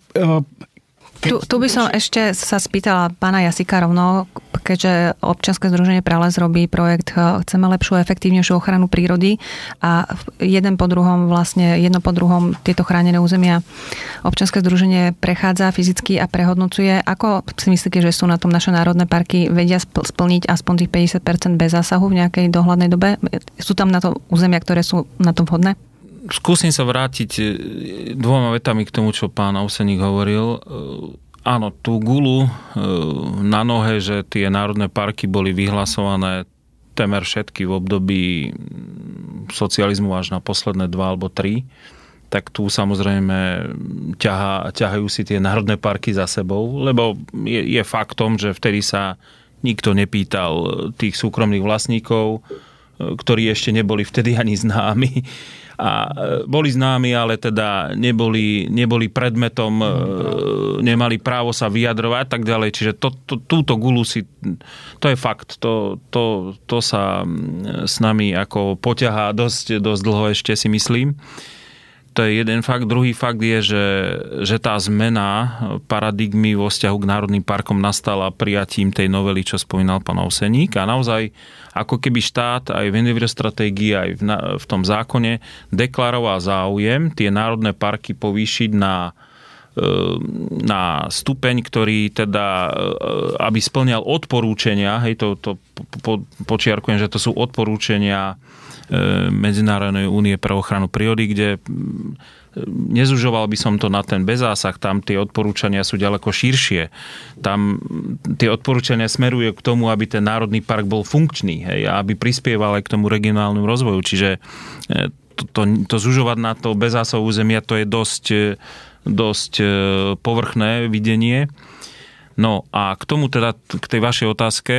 Tu, tu by som ešte sa spýtala pána Jasika rovno, keďže občianske združenie Prales robí projekt Chceme lepšiu a efektívnejšiu ochranu prírody a jeden po druhom, vlastne jedno po druhom tieto chránené územia občianske združenie prechádza fyzicky a prehodnocuje. Ako si myslíte, že sú na tom naše národné parky, vedia splniť aspoň tých päťdesiat percent bez zásahu v nejakej dohľadnej dobe? Sú tam na to územia, ktoré sú na to vhodné? Skúsim sa vrátiť dvoma vetami k tomu, čo pán Auseník hovoril. Áno, tú gulu na nohe, že tie národné parky boli vyhlasované temer všetky v období socializmu až na posledné dva alebo tri, tak tu samozrejme ťahá, ťahajú si tie národné parky za sebou, lebo je, je faktom, že vtedy sa nikto nepýtal tých súkromných vlastníkov, ktorí ešte neboli vtedy ani známi. A boli známi, ale teda neboli, neboli predmetom, nemali právo sa vyjadrovať tak ďalej. Čiže to, to, túto gulu si, to je fakt. To, to, to sa s nami ako poťahá dosť, dosť dlho ešte, si myslím. To je jeden fakt. Druhý fakt je, že, že tá zmena paradigmy vo vzťahu k národným parkom nastala prijatím tej novely, čo spomínal pán Auseník. A naozaj, ako keby štát aj v environstratégii, aj v, v tom zákone deklaroval záujem tie národné parky povýšiť na, na stupeň, ktorý teda, aby spĺňal odporúčania, hej, to, to po, počiarkujem, že to sú odporúčania Medzinárodnej únie pre ochranu prírody, kde nezužoval by som to na ten bezásah, tam tie odporúčania sú ďaleko širšie. Tam tie odporúčania smerujú k tomu, aby ten národný park bol funkčný, hej, a aby prispieval aj k tomu regionálnemu rozvoju. Čiže to, to, to zužovať na to bezásahové územia, to je dosť, dosť povrchné videnie. No a k tomu teda, k tej vašej otázke,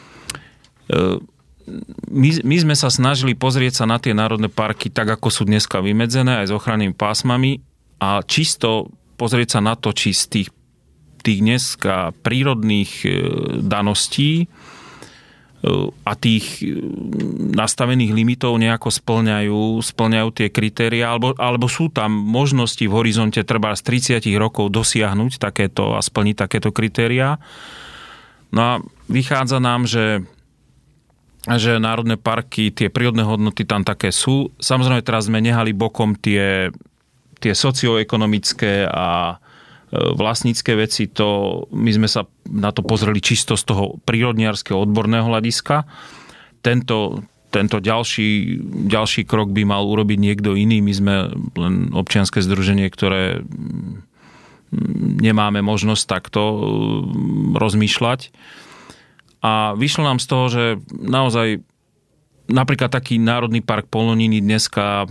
My, my sme sa snažili pozrieť sa na tie národné parky tak, ako sú dneska vymedzené, aj s ochrannými pásmami a čisto pozrieť sa na to, či z tých, tých dneska prírodných daností a tých nastavených limitov nejako spĺňajú, spĺňajú tie kritériá, alebo, alebo sú tam možnosti v horizonte treba z tridsať rokov dosiahnuť takéto a splniť takéto kritériá. No a vychádza nám, že že národné parky, tie prírodné hodnoty tam také sú. Samozrejme, teraz sme nehali bokom tie, tie socioekonomické a vlastnícke veci. To, my sme sa na to pozreli čisto z toho prírodniarskeho odborného hľadiska. Tento, tento ďalší, ďalší krok by mal urobiť niekto iný. My sme len občianske združenie, ktoré nemáme možnosť takto rozmýšľať. A vyšlo nám z toho, že naozaj napríklad taký Národný park Poloniny dneska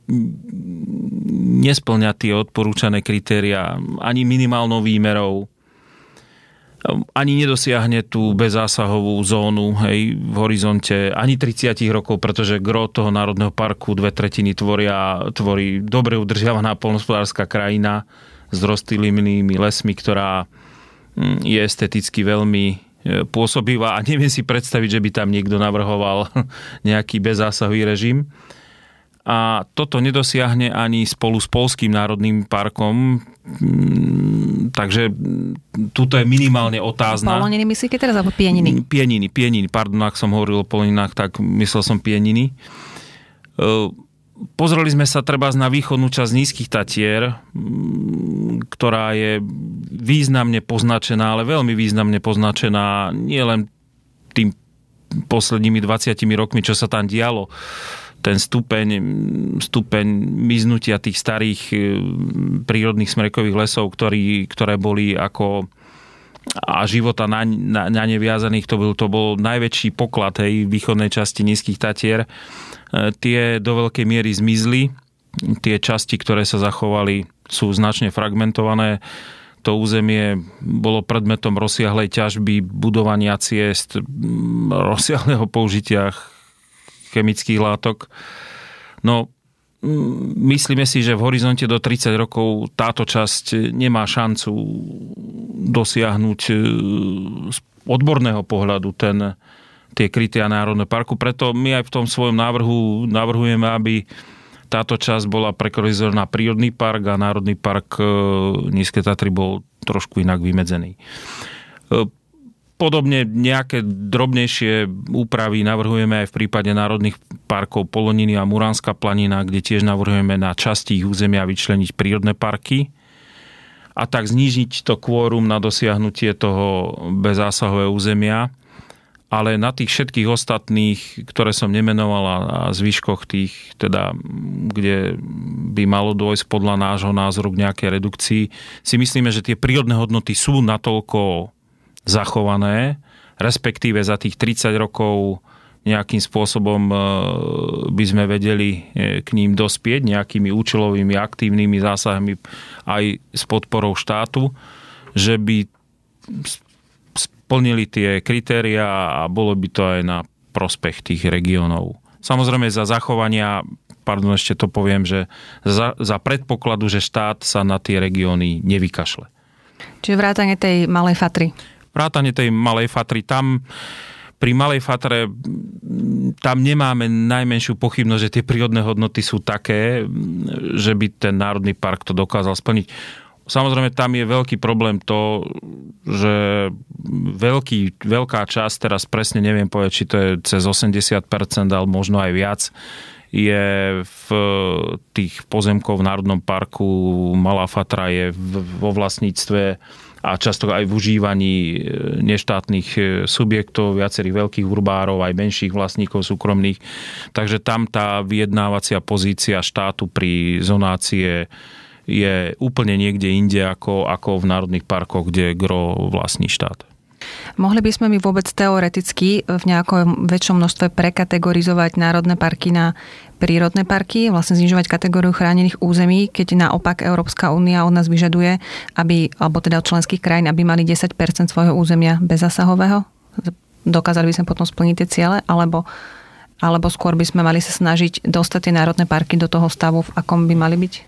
nespĺňa tie odporúčané kritériá ani minimálnou výmerou, ani nedosiahne tú bezzásahovú zónu, hej, v horizonte ani tridsať rokov, pretože gro toho národného parku dve tretiny tvoria, tvorí dobre udržiavaná poľnohospodárska krajina s rostlinnými lesmi, ktorá je esteticky veľmi pôsobivá a neviem si predstaviť, že by tam niekto navrhoval nejaký bezzásahový režim. A toto nedosiahne ani spolu s Poľským národným parkom, takže tuto je minimálne otázna. Poloniny myslíte teraz, alebo Pieniny? Pieniny, Pieniny, pardon, ak som hovoril o Poloninách, tak myslel som Pieniny. Pozreli sme sa trebárs na východnú časť Nízkych Tatier, ktorá je významne poznačená, ale veľmi významne poznačená nielen tým poslednými dvadsiatimi rokmi, čo sa tam dialo. Ten stupeň, stupeň miznutia tých starých prírodných smrekových lesov, ktorí, ktoré boli ako a života na, na, na neviazaných, to bol, to bol najväčší poklad tej východnej časti Nízkych Tatier. Tie do veľkej miery zmizli. Tie časti, ktoré sa zachovali, sú značne fragmentované. To územie bolo predmetom rozsiahlej ťažby, budovania ciest, rozsiahleho použitia chemických látok. No, myslíme si, že v horizonte do tridsať rokov táto časť nemá šancu dosiahnuť z odborného pohľadu ten, tie krytia národného parku. Preto my aj v tom svojom návrhu navrhujeme, aby táto časť bola prekategorizovaná na prírodný park a národný park Nízke Tatry bol trošku inak vymedzený. Podobne nejaké drobnejšie úpravy navrhujeme aj v prípade národných parkov Poloniny a Muránska planina, kde tiež navrhujeme na časti ich územia vyčleniť prírodné parky a tak znížiť to kvórum na dosiahnutie toho bezzásahového územia. Ale na tých všetkých ostatných, ktoré som nemenoval a zvyškoch tých, teda, kde by malo dôjsť podľa nášho názoru k nejakej redukcii, si myslíme, že tie prírodné hodnoty sú natoľko zachované, respektíve za tých tridsať rokov nejakým spôsobom by sme vedeli k ním dospieť nejakými účelovými aktívnymi zásahmi aj s podporou štátu, že by splnili tie kritériá a bolo by to aj na prospech tých regiónov. Samozrejme za zachovania, pardon, ešte to poviem, že za, za predpokladu, že štát sa na tie regióny nevykašle. Čiže vrátane tej Malej Fatry. Vrátane tej Malej Fatry, tam pri Malej Fatre tam nemáme najmenšiu pochybnosť, že tie prírodné hodnoty sú také, že by ten národný park to dokázal splniť. Samozrejme, tam je veľký problém to, že veľký, veľká časť, teraz presne neviem povedať, či to je cez osemdesiat percent, ale možno aj viac, je v tých pozemkov v Národnom parku Malá Fatra je vo vlastníctve a často aj v užívaní neštátnych subjektov, viacerých veľkých urbárov, aj menších vlastníkov súkromných. Takže tam tá vyjednávacia pozícia štátu pri zonácie je úplne niekde inde ako, ako v národných parkoch, kde gro vlastní štát. Mohli by sme my vôbec teoreticky v nejakom väčšom množstve prekategorizovať národné parky na prírodné parky, vlastne znižovať kategóriu chránených území, keď naopak Európska únia od nás vyžaduje, aby, alebo teda od členských krajín, aby mali desať percent svojho územia bezzásahového? Dokázali by sme potom splniť tie ciele, alebo, alebo skôr by sme mali sa snažiť dostať tie národné parky do toho stavu, v akom by mali byť?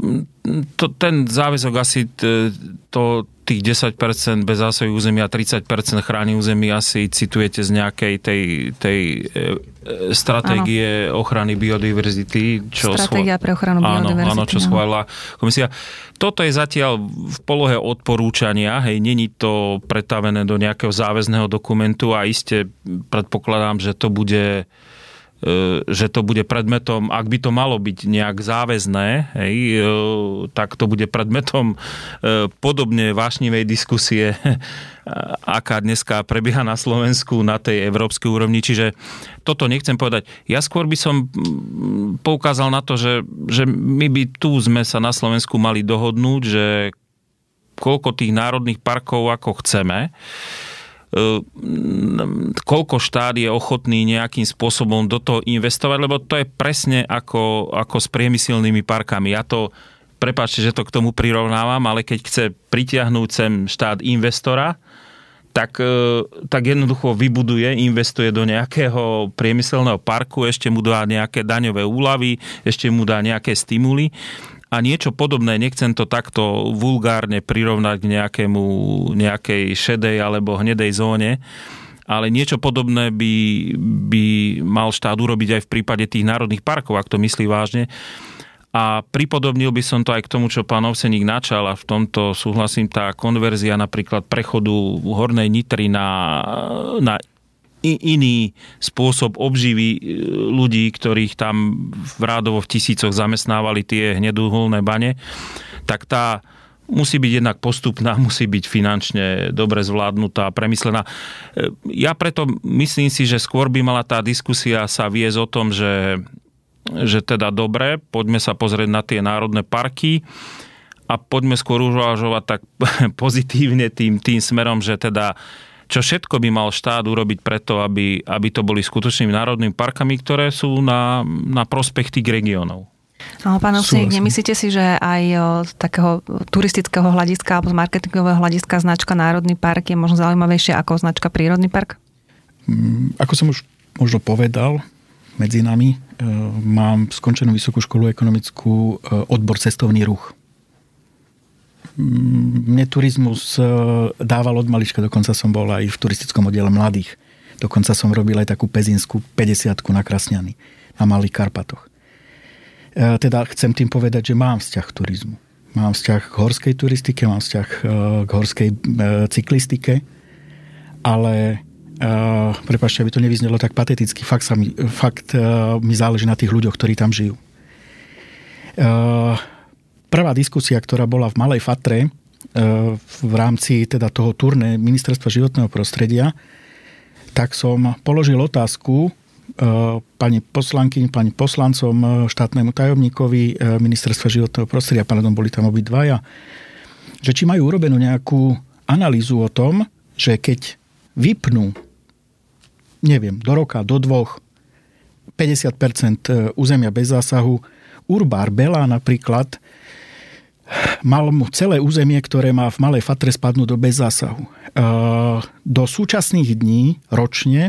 To, ten záväzok asi to, tých desať percent bezzásahových území a tridsať percent chránených území asi citujete z nejakej tej, tej stratégie ano. ochrany biodiverzity. Čo Stratégia schvál... pre ochranu biodiverzity. Áno, áno, čo schválila komisia. Toto je zatiaľ v polohe odporúčania, hej, není to pretavené do nejakého záväzného dokumentu a iste predpokladám, že to bude že to bude predmetom, ak by to malo byť nejak záväzné, hej, tak to bude predmetom podobne vášnivej diskusie, aká dneska prebieha na Slovensku na tej európskej úrovni. Čiže toto nechcem povedať. Ja skôr by som poukázal na to, že, že my by tu sme sa na Slovensku mali dohodnúť, že koľko tých národných parkov ako chceme, koľko štát je ochotný nejakým spôsobom do toho investovať, lebo to je presne ako, ako s priemyselnými parkami. Ja to, prepáčte, že to k tomu prirovnávam, ale keď chce pritiahnuť sem štát investora, tak, tak jednoducho vybuduje, investuje do nejakého priemyselného parku, ešte mu dá nejaké daňové úľavy, ešte mu dá nejaké stimuly. A niečo podobné, nechcem to takto vulgárne prirovnať k nejakému, nejakej šedej alebo hnedej zóne, ale niečo podobné by, by mal štát urobiť aj v prípade tých národných parkov, ak to myslí vážne. A pripodobnil by som to aj k tomu, čo pán Ovseník načal, a v tomto súhlasím, tá konverzia napríklad prechodu Hornej Nitry na, na iný spôsob obživy ľudí, ktorých tam v rádovo v tisícoch zamestnávali tie hnedouholné bane, tak tá musí byť jednak postupná, musí byť finančne dobre zvládnutá, premyslená. Ja preto myslím si, že skôr by mala tá diskusia sa viesť o tom, že, že teda dobre, poďme sa pozrieť na tie národné parky a poďme skôr uvažovať tak pozitívne tým, tým smerom, že teda čo všetko by mal štát urobiť preto, aby, aby to boli skutočnými národnými parkami, ktoré sú na, na prospech tých regiónov. No, pán Ovseník, nemyslíte si, že aj z takého turistického hľadiska alebo z marketingového hľadiska značka Národný park je možno zaujímavejšia ako značka Prírodný park? Ako som už možno povedal, medzi nami mám skončenú vysokú školu ekonomickú, odbor cestovný ruch. Mne turizmus dával od malička, dokonca som bol aj v turistickom oddiele mladých. Dokonca som robil aj takú pezinskú päťdesiatku na Krasňany, na Malých Karpatoch. Teda chcem tým povedať, že mám vzťah k turizmu. Mám vzťah k horskej turistike, mám vzťah k horskej cyklistike, ale prepáčte, aby to nevyznelo tak pateticky, fakt, sa mi, fakt mi záleží na tých ľuďoch, ktorí tam žijú. Prvá diskusia, ktorá bola v Malej Fatre v rámci teda toho turné Ministerstva životného prostredia, tak som položil otázku pani poslankyni, pani poslancom, štátnemu tajomníkovi Ministerstva životného prostredia, pánodom boli tam obidvaja, že či majú urobenú nejakú analýzu o tom, že keď vypnú, neviem, do roka, do dvoch, päťdesiat percent územia bez zásahu, Urbár Belá napríklad, mal mu celé územie, ktoré má v Malej Fatre, spadnúť do bez zásahu. Do súčasných dní ročne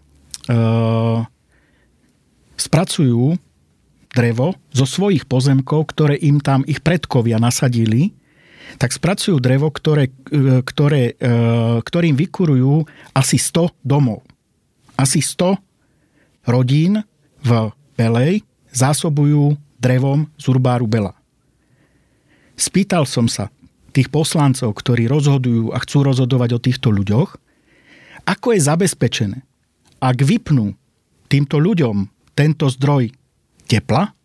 spracujú drevo zo svojich pozemkov, ktoré im tam ich predkovia nasadili, tak spracujú drevo, ktoré, ktoré, ktorým vykurujú asi sto domov. Asi sto rodín v Belej zásobujú drevom z Urbáru Bela. Spýtal som sa tých poslancov, ktorí rozhodujú a chcú rozhodovať o týchto ľuďoch, ako je zabezpečené, ak vypnú týmto ľuďom tento zdroj tepla,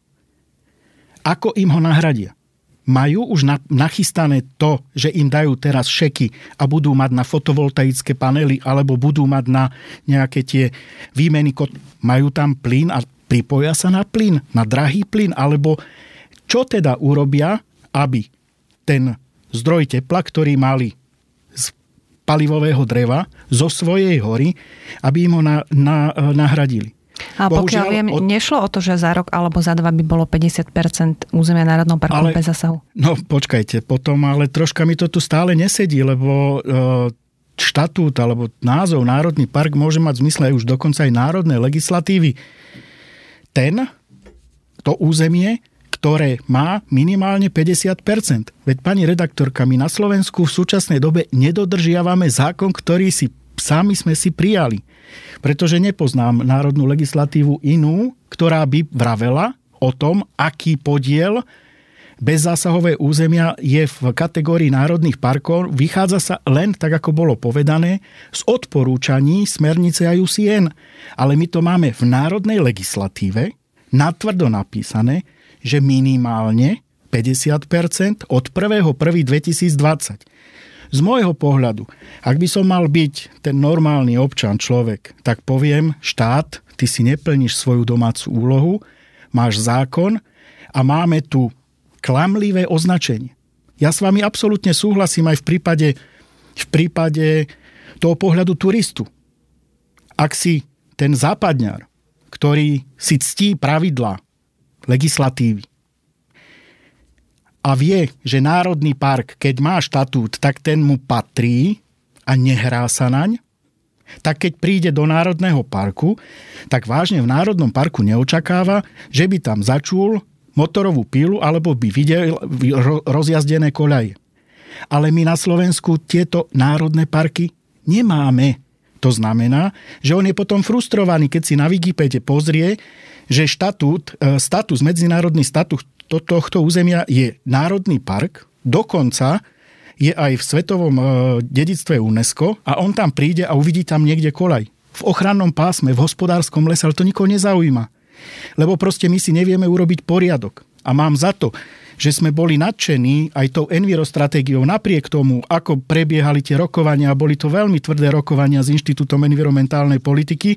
ako im ho nahradia. Majú už nachystané to, že im dajú teraz šeky a budú mať na fotovoltaické panely alebo budú mať na nejaké tie výmeny kot. Majú tam plyn a pripoja sa na plyn, na drahý plyn, alebo čo teda urobia, aby ten zdroj tepla, ktorý mali z palivového dreva, zo svojej hory, aby im ho na, na, nahradili. A pokiaľ Bohužiaľ, viem, od... nešlo o to, že za rok alebo za dva by bolo päťdesiat percent územia Národného parku ale, bez zásahu? No počkajte, potom, ale troška mi to tu stále nesedí, lebo štatút alebo názov Národný park môže mať v zmysle aj už dokonca aj národnej legislatívy. Ten, to územie, ktoré má minimálne päťdesiat percent. Veď pani redaktorka, my na Slovensku v súčasnej dobe nedodržiavame zákon, ktorý si sami sme si prijali. Pretože nepoznám národnú legislatívu inú, ktorá by vravela o tom, aký podiel bezzásahové územia je v kategórii národných parkov. Vychádza sa len, tak ako bolo povedané, z odporúčaní smernice í ú cé en. Ale my to máme v národnej legislatíve natvrdo napísané, že minimálne päťdesiat percent od prvého prvého dvetisícdvadsať. Z môjho pohľadu, ak by som mal byť ten normálny občan, človek, tak poviem, štát, ty si neplníš svoju domácu úlohu, máš zákon a máme tu klamlivé označenie. Ja s vami absolútne súhlasím aj v prípade, v prípade toho pohľadu turistu. Ak si ten západňar, ktorý si ctí pravidlá legislatívy, a vie, že národný park, keď má štatút, tak ten mu patrí a nehrá sa naň, tak keď príde do národného parku, tak vážne v národnom parku neočakáva, že by tam začul motorovú pílu alebo by videl rozjazdené koľaje. Ale my na Slovensku tieto národné parky nemáme. To znamená, že on je potom frustrovaný, keď si na Wikipedii pozrie, že štatút, status, medzinárodný status tohto územia je národný park, dokonca je aj v svetovom dedičstve UNESCO a on tam príde a uvidí tam niekde koľaj. V ochrannom pásme, v hospodárskom lese, ale to nikoho nezaujíma. Lebo proste my si nevieme urobiť poriadok. A mám za to, že sme boli nadšení aj tou envirostratégiou napriek tomu, ako prebiehali tie rokovania, boli to veľmi tvrdé rokovania s Inštitútom environmentálnej politiky,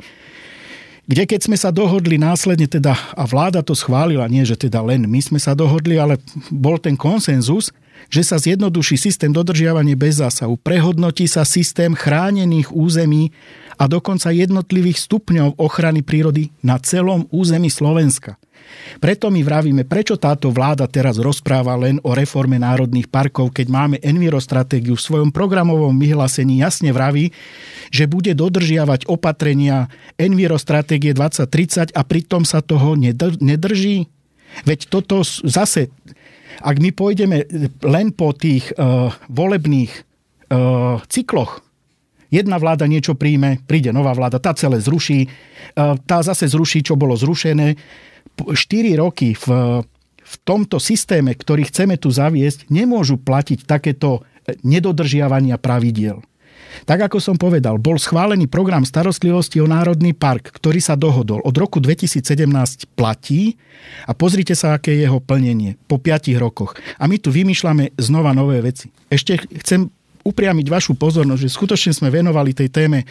kde keď sme sa dohodli následne teda, a vláda to schválila, nie že teda len my sme sa dohodli, ale bol ten konsenzus, že sa zjednoduší systém dodržiavania bez zásahu, prehodnotí sa systém chránených území a dokonca jednotlivých stupňov ochrany prírody na celom území Slovenska. Preto my vravíme, prečo táto vláda teraz rozpráva len o reforme národných parkov, keď máme envirostratégiu v svojom programovom vyhlásení jasne vraví, že bude dodržiavať opatrenia envirostratégie dvadsať tridsať a pritom sa toho nedrží. Veď toto zase, ak my pôjdeme len po tých uh, volebných uh, cykloch, jedna vláda niečo príjme, príde nová vláda, tá celé zruší, uh, tá zase zruší, čo bolo zrušené. štyri roky v, v tomto systéme, ktorý chceme tu zaviesť, nemôžu platiť takéto nedodržiavania pravidiel. Tak ako som povedal, bol schválený program starostlivosti o národný park, ktorý sa dohodol. Od roku dvetisícsedemnásť platí a pozrite sa, aké je jeho plnenie po piatich rokoch. A my tu vymýšľame znova nové veci. Ešte chcem upriamiť vašu pozornosť, že skutočne sme venovali tej téme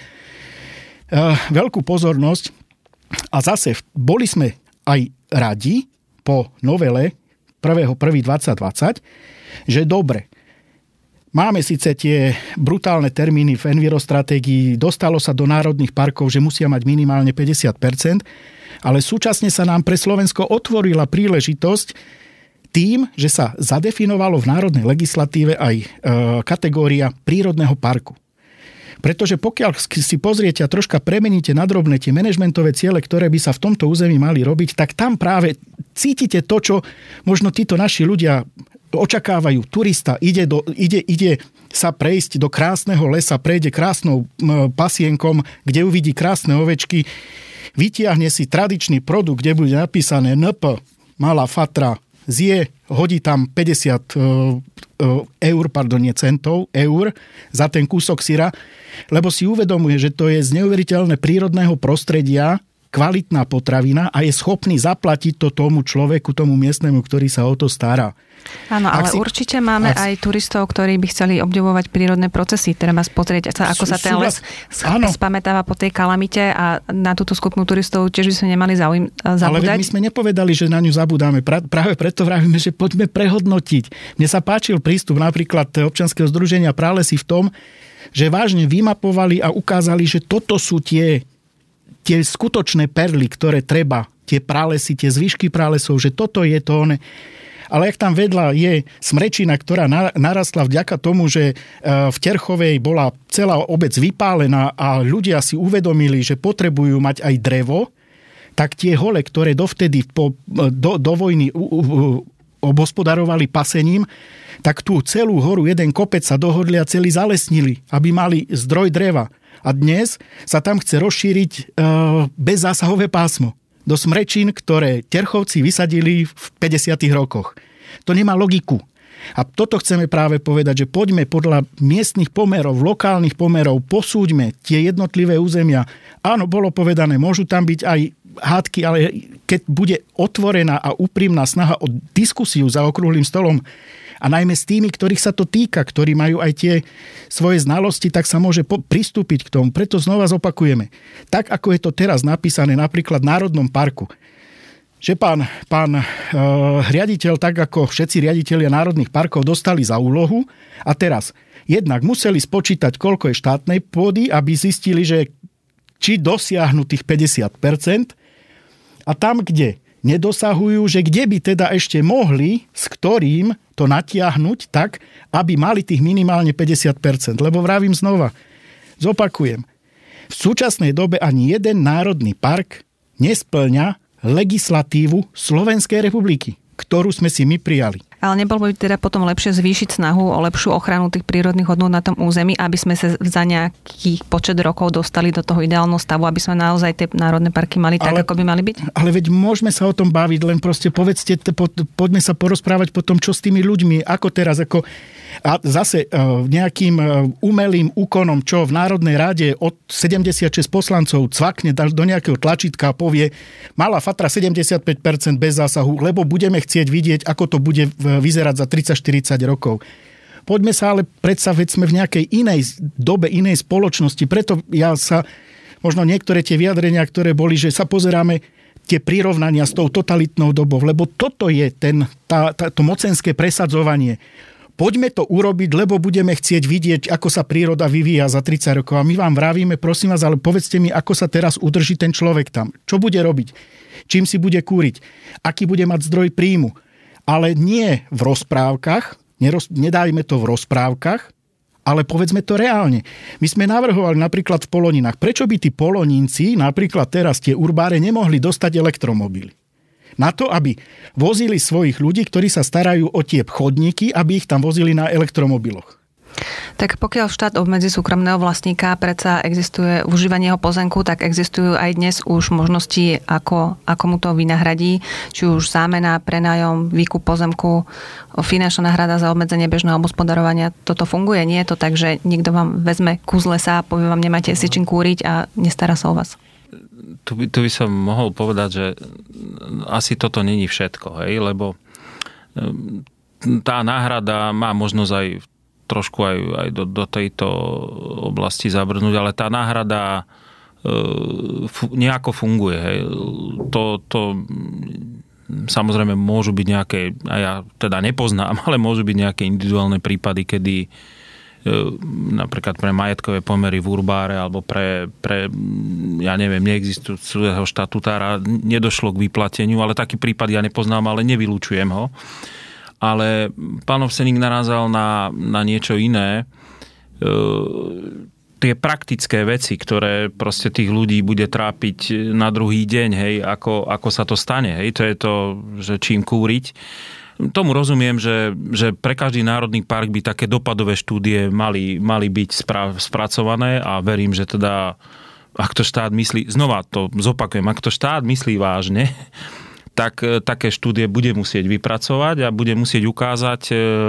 uh, veľkú pozornosť a zase boli sme aj radi po novele prvého prvého dvetisícdvadsať, že dobre, máme síce tie brutálne termíny v envirostratégii, dostalo sa do národných parkov, že musia mať minimálne päťdesiat percent, ale súčasne sa nám pre Slovensko otvorila príležitosť tým, že sa zadefinovalo v národnej legislatíve aj e, kategória prírodného parku. Pretože pokiaľ si pozriete a troška premeníte na drobné tie manažmentové ciele, ktoré by sa v tomto území mali robiť, tak tam práve cítite to, čo možno títo naši ľudia očakávajú. Turista ide, do, ide, ide sa prejsť do krásneho lesa, prejde krásnou pasienkom, kde uvidí krásne ovečky, vytiahne si tradičný produkt, kde bude napísané en pé, malá fatra, zje, hodí tam päťdesiat eur, pardon, nie centov, eur za ten kúsok syra, lebo si uvedomuje, že to je z neuveriteľné prírodného prostredia kvalitná potravina a je schopný zaplatiť to tomu človeku, tomu miestnemu, ktorý sa o to stará. Áno, ale si, určite máme aj turistov, ktorí by chceli obdivovať prírodné procesy. Treba pozrieť, ako sa ten les spamätáva po tej kalamite a na túto skupinu turistov tiež by sme nemali zaujím, zabúdať. Ale my sme nepovedali, že na ňu zabúdame. Práve preto vravíme, že poďme prehodnotiť. Mne sa páčil prístup napríklad občianskeho združenia Pralesy v tom, že vážne vymapovali a ukázali, že toto sú tie tie skutočné perly, ktoré treba, tie pralesy, tie zvyšky pralesov, že toto je to one. Ale jak tam vedľa je smrečina, ktorá narastla vďaka tomu, že v Terchovej bola celá obec vypálená a ľudia si uvedomili, že potrebujú mať aj drevo, tak tie hole, ktoré dovtedy po, do, do vojny obhospodarovali pasením, tak tú celú horu, jeden kopec sa dohodli a celý zalesnili, aby mali zdroj dreva. A dnes sa tam chce rozšíriť e, bezzásahové pásmo do smrečín, ktoré Terchovci vysadili v päťdesiatych rokoch. To nemá logiku. A toto chceme práve povedať, že poďme podľa miestnych pomerov, lokálnych pomerov, posúďme tie jednotlivé územia. Áno, bolo povedané, môžu tam byť aj hádky, ale keď bude otvorená a úprimná snaha o diskusiu za okrúhlym stolom, a najmä s tými, ktorých sa to týka, ktorí majú aj tie svoje znalosti, tak sa môže po- pristúpiť k tomu. Preto znova zopakujeme. Tak, ako je to teraz napísané napríklad v Národnom parku, že pán, pán e, riaditeľ, tak ako všetci riaditelia národných parkov, dostali za úlohu a teraz jednak museli spočítať, koľko je štátnej pôdy, aby zistili, že či dosiahnu tých päťdesiat percent a tam, kde nedosahujú, že kde by teda ešte mohli, s ktorým to natiahnuť tak, aby mali tých minimálne päťdesiat percent. Lebo vravím znova, zopakujem, v súčasnej dobe ani jeden národný park nespĺňa legislatívu Slovenskej republiky, ktorú sme si my prijali. Ale nebolo by teda potom lepšie zvýšiť snahu o lepšiu ochranu tých prírodných hodnôt na tom území, aby sme sa za nejaký počet rokov dostali do toho ideálneho stavu, aby sme naozaj tie národné parky mali tak, ale, ako by mali byť? Ale veď môžeme sa o tom baviť, len proste povedzte, po, poďme sa porozprávať potom, čo s tými ľuďmi, ako teraz, ako a zase nejakým umelým úkonom, čo v Národnej rade od sedemdesiatšesť poslancov cvakne do nejakého tlačítka a povie, malá fatra sedemdesiatpäť percent bez zásahu, lebo budeme chcieť vidieť, ako to bude vyzerať za tridsať štyridsať rokov. Poďme sa ale predsa, veď sme v nejakej inej dobe, inej spoločnosti. Preto ja sa, možno niektoré tie vyjadrenia, ktoré boli, že sa pozeráme tie prirovnania s tou totalitnou dobou, lebo toto je ten, tá, tá, to mocenské presadzovanie. Poďme to urobiť, lebo budeme chcieť vidieť, ako sa príroda vyvíja za tridsať rokov. A my vám vravíme, prosím vás, ale povedzte mi, ako sa teraz udrží ten človek tam. Čo bude robiť? Čím si bude kúriť? Aký bude mať zdroj príjmu? Ale nie v rozprávkach, neroz, nedajme to v rozprávkach, ale povedzme to reálne. My sme navrhovali napríklad v Poloninách. Prečo by tí Polonínci, napríklad teraz tie urbáre, nemohli dostať elektromobily? Na to, aby vozili svojich ľudí, ktorí sa starajú o tie chodníky, aby ich tam vozili na elektromobiloch. Tak pokiaľ štát obmedzí súkromného vlastníka, predsa existuje užívanie jeho pozemku, tak existujú aj dnes už možnosti, ako, ako mu to vynahradí, či už zámena, prenájom, výkup pozemku, finančná náhrada za obmedzenie bežného obhospodarovania. Toto funguje, nie je to tak, že niekto vám vezme kus lesa a povie vám, nemáte si čím kúriť a nestará sa o vás. Tu by, tu by som mohol povedať, že asi toto není všetko, hej, lebo tá náhrada má možnosť aj trošku aj, aj do, do tejto oblasti zabrnúť, ale tá náhrada e, fu, nejako funguje. Hej. To, to samozrejme môžu byť nejaké, a ja teda nepoznám, ale môžu byť nejaké individuálne prípady, kedy e, napríklad pre majetkové pomery v urbáre alebo pre, pre ja neviem, neexistujúceho štatutára nedošlo k vyplateniu, ale taký prípad ja nepoznám, ale nevylučujem ho. Ale pán Ovseník narázal na, na niečo iné. E, tie praktické veci, ktoré proste tých ľudí bude trápiť na druhý deň, hej, ako, ako sa to stane, hej, to je to, že čím kúriť. Tomu rozumiem, že, že pre každý národný park by také dopadové štúdie mali, mali byť spra, spracované a verím, že teda, ak to štát myslí, znova to zopakujem, ak to štát myslí vážne, tak také štúdie bude musieť vypracovať a bude musieť ukázať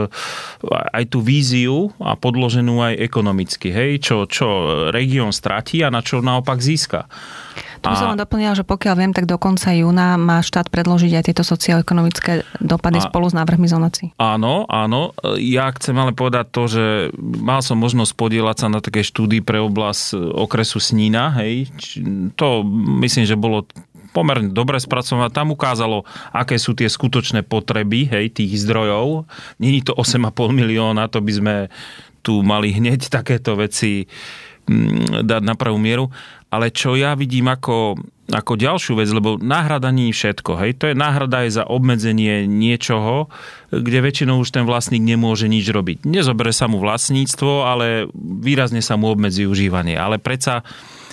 aj tú víziu a podloženú aj ekonomicky, hej, čo, čo región stratí a na čo naopak získa. Tu by som vám doplnila, že pokiaľ viem, tak do konca júna má štát predložiť aj tieto socioekonomické dopady a, spolu s návrhmi zonácií. Áno, áno. Ja chcem ale povedať to, že mal som možnosť podieľať sa na také štúdii pre oblasť okresu Snína, hej. To myslím, že bolo pomerne dobre spracované. Tam ukázalo, aké sú tie skutočné potreby, hej, tých zdrojov. Není to osem a pol milióna, to by sme tu mali hneď takéto veci dať na pravú mieru. Ale čo ja vidím ako, ako ďalšiu vec, lebo náhrada nie je všetko. Hej? To je náhrada aj za obmedzenie niečoho, kde väčšinou už ten vlastník nemôže nič robiť. Nezobere sa mu vlastníctvo, ale výrazne sa mu obmedzí užívanie. Ale predsa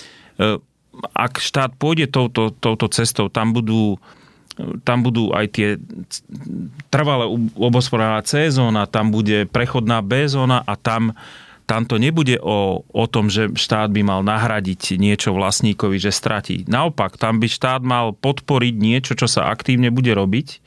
ak štát pôjde touto, touto cestou, tam budú, tam budú aj tie trvalé obhospodárna C zóna, tam bude prechodná B zóna a tam, tam to nebude o, o tom, že štát by mal nahradiť niečo vlastníkovi, že stratí. Naopak, tam by štát mal podporiť niečo, čo sa aktívne bude robiť.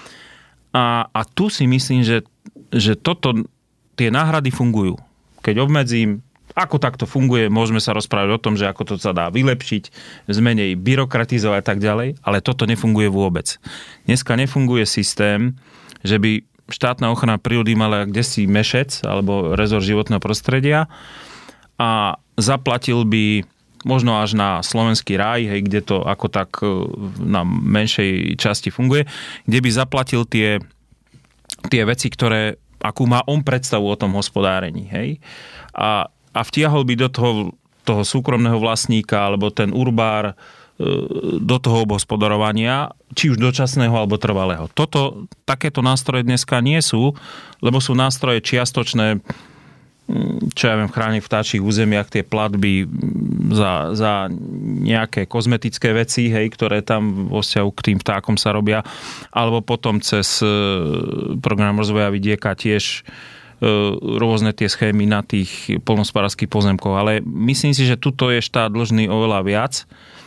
A, a tu si myslím, že, že toto, tie náhrady fungujú. Keď obmedzím, ako takto funguje, môžeme sa rozprávať o tom, že ako to sa dá vylepšiť, zmenej byrokratizovať a tak ďalej, ale toto nefunguje vôbec. Dneska nefunguje systém, že by štátna ochrana prírody mala kdesi Mešec alebo rezort životného prostredia a zaplatil by možno až na slovenský ráj, hej, kde to ako tak na menšej časti funguje, kde by zaplatil tie, tie veci, ktoré, akú má on predstavu o tom hospodárení. Hej. A a vtiahol by do toho, toho súkromného vlastníka alebo ten urbár do toho obhospodarovania, či už dočasného alebo trvalého. Toto, takéto nástroje dneska nie sú, lebo sú nástroje čiastočné, čo ja viem, v chránených vtáčich územiach tie platby za, za nejaké kozmetické veci, hej, ktoré tam vo vzťahu k tým vtákom sa robia, alebo potom cez program rozvoja vidieka tiež rôzne tie schémy na tých poľnohospodárskych pozemkov. Ale myslím si, že tuto je štát dlžný oveľa viac,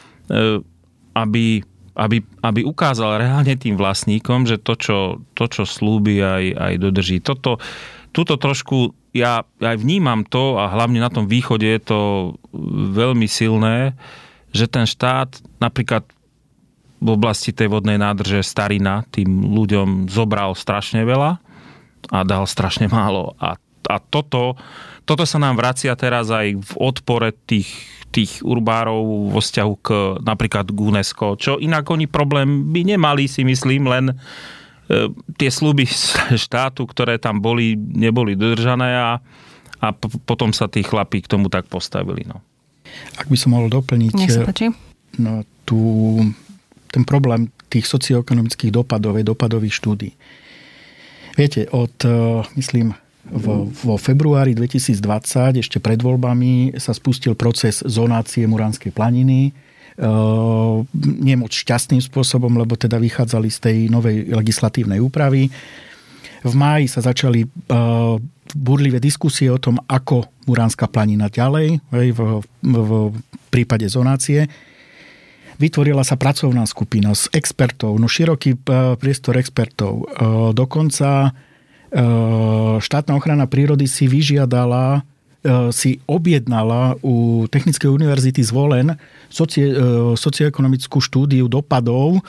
aby, aby, aby ukázal reálne tým vlastníkom, že to, čo, to, čo slúbi, aj, aj dodrží. Toto, tuto trošku ja aj vnímam to, a hlavne na tom východe je to veľmi silné, že ten štát napríklad v oblasti tej vodnej nádrže Starina tým ľuďom zobral strašne veľa a dal strašne málo. A, a toto, toto sa nám vracia teraz aj v odpore tých, tých urbárov vo vzťahu k napríklad k UNESCO, čo inak oni problém by nemali, si myslím, len tie sľuby štátu, ktoré tam boli, neboli dodržané a, a p- potom sa tí chlapí k tomu tak postavili. No. Ak by som mohol doplniť no, tú, ten problém tých socioekonomických dopadov, dopadových štúdií. Viete, od, myslím, vo, vo februári dvetisícdvadsať, ešte pred voľbami, sa spustil proces zonácie Muránskej planiny. Uh, nie moc šťastným spôsobom, lebo teda vychádzali z tej novej legislatívnej úpravy. V máji sa začali uh, burlivé diskusie o tom, ako Muránska planina ďalej v, v, v prípade zonácie. Vytvorila sa pracovná skupina z expertov, no široký uh, priestor expertov. Uh, dokonca uh, štátna ochrana prírody si vyžiadala si objednala u Technickej univerzity Zvolen socie, socioekonomickú štúdiu dopadov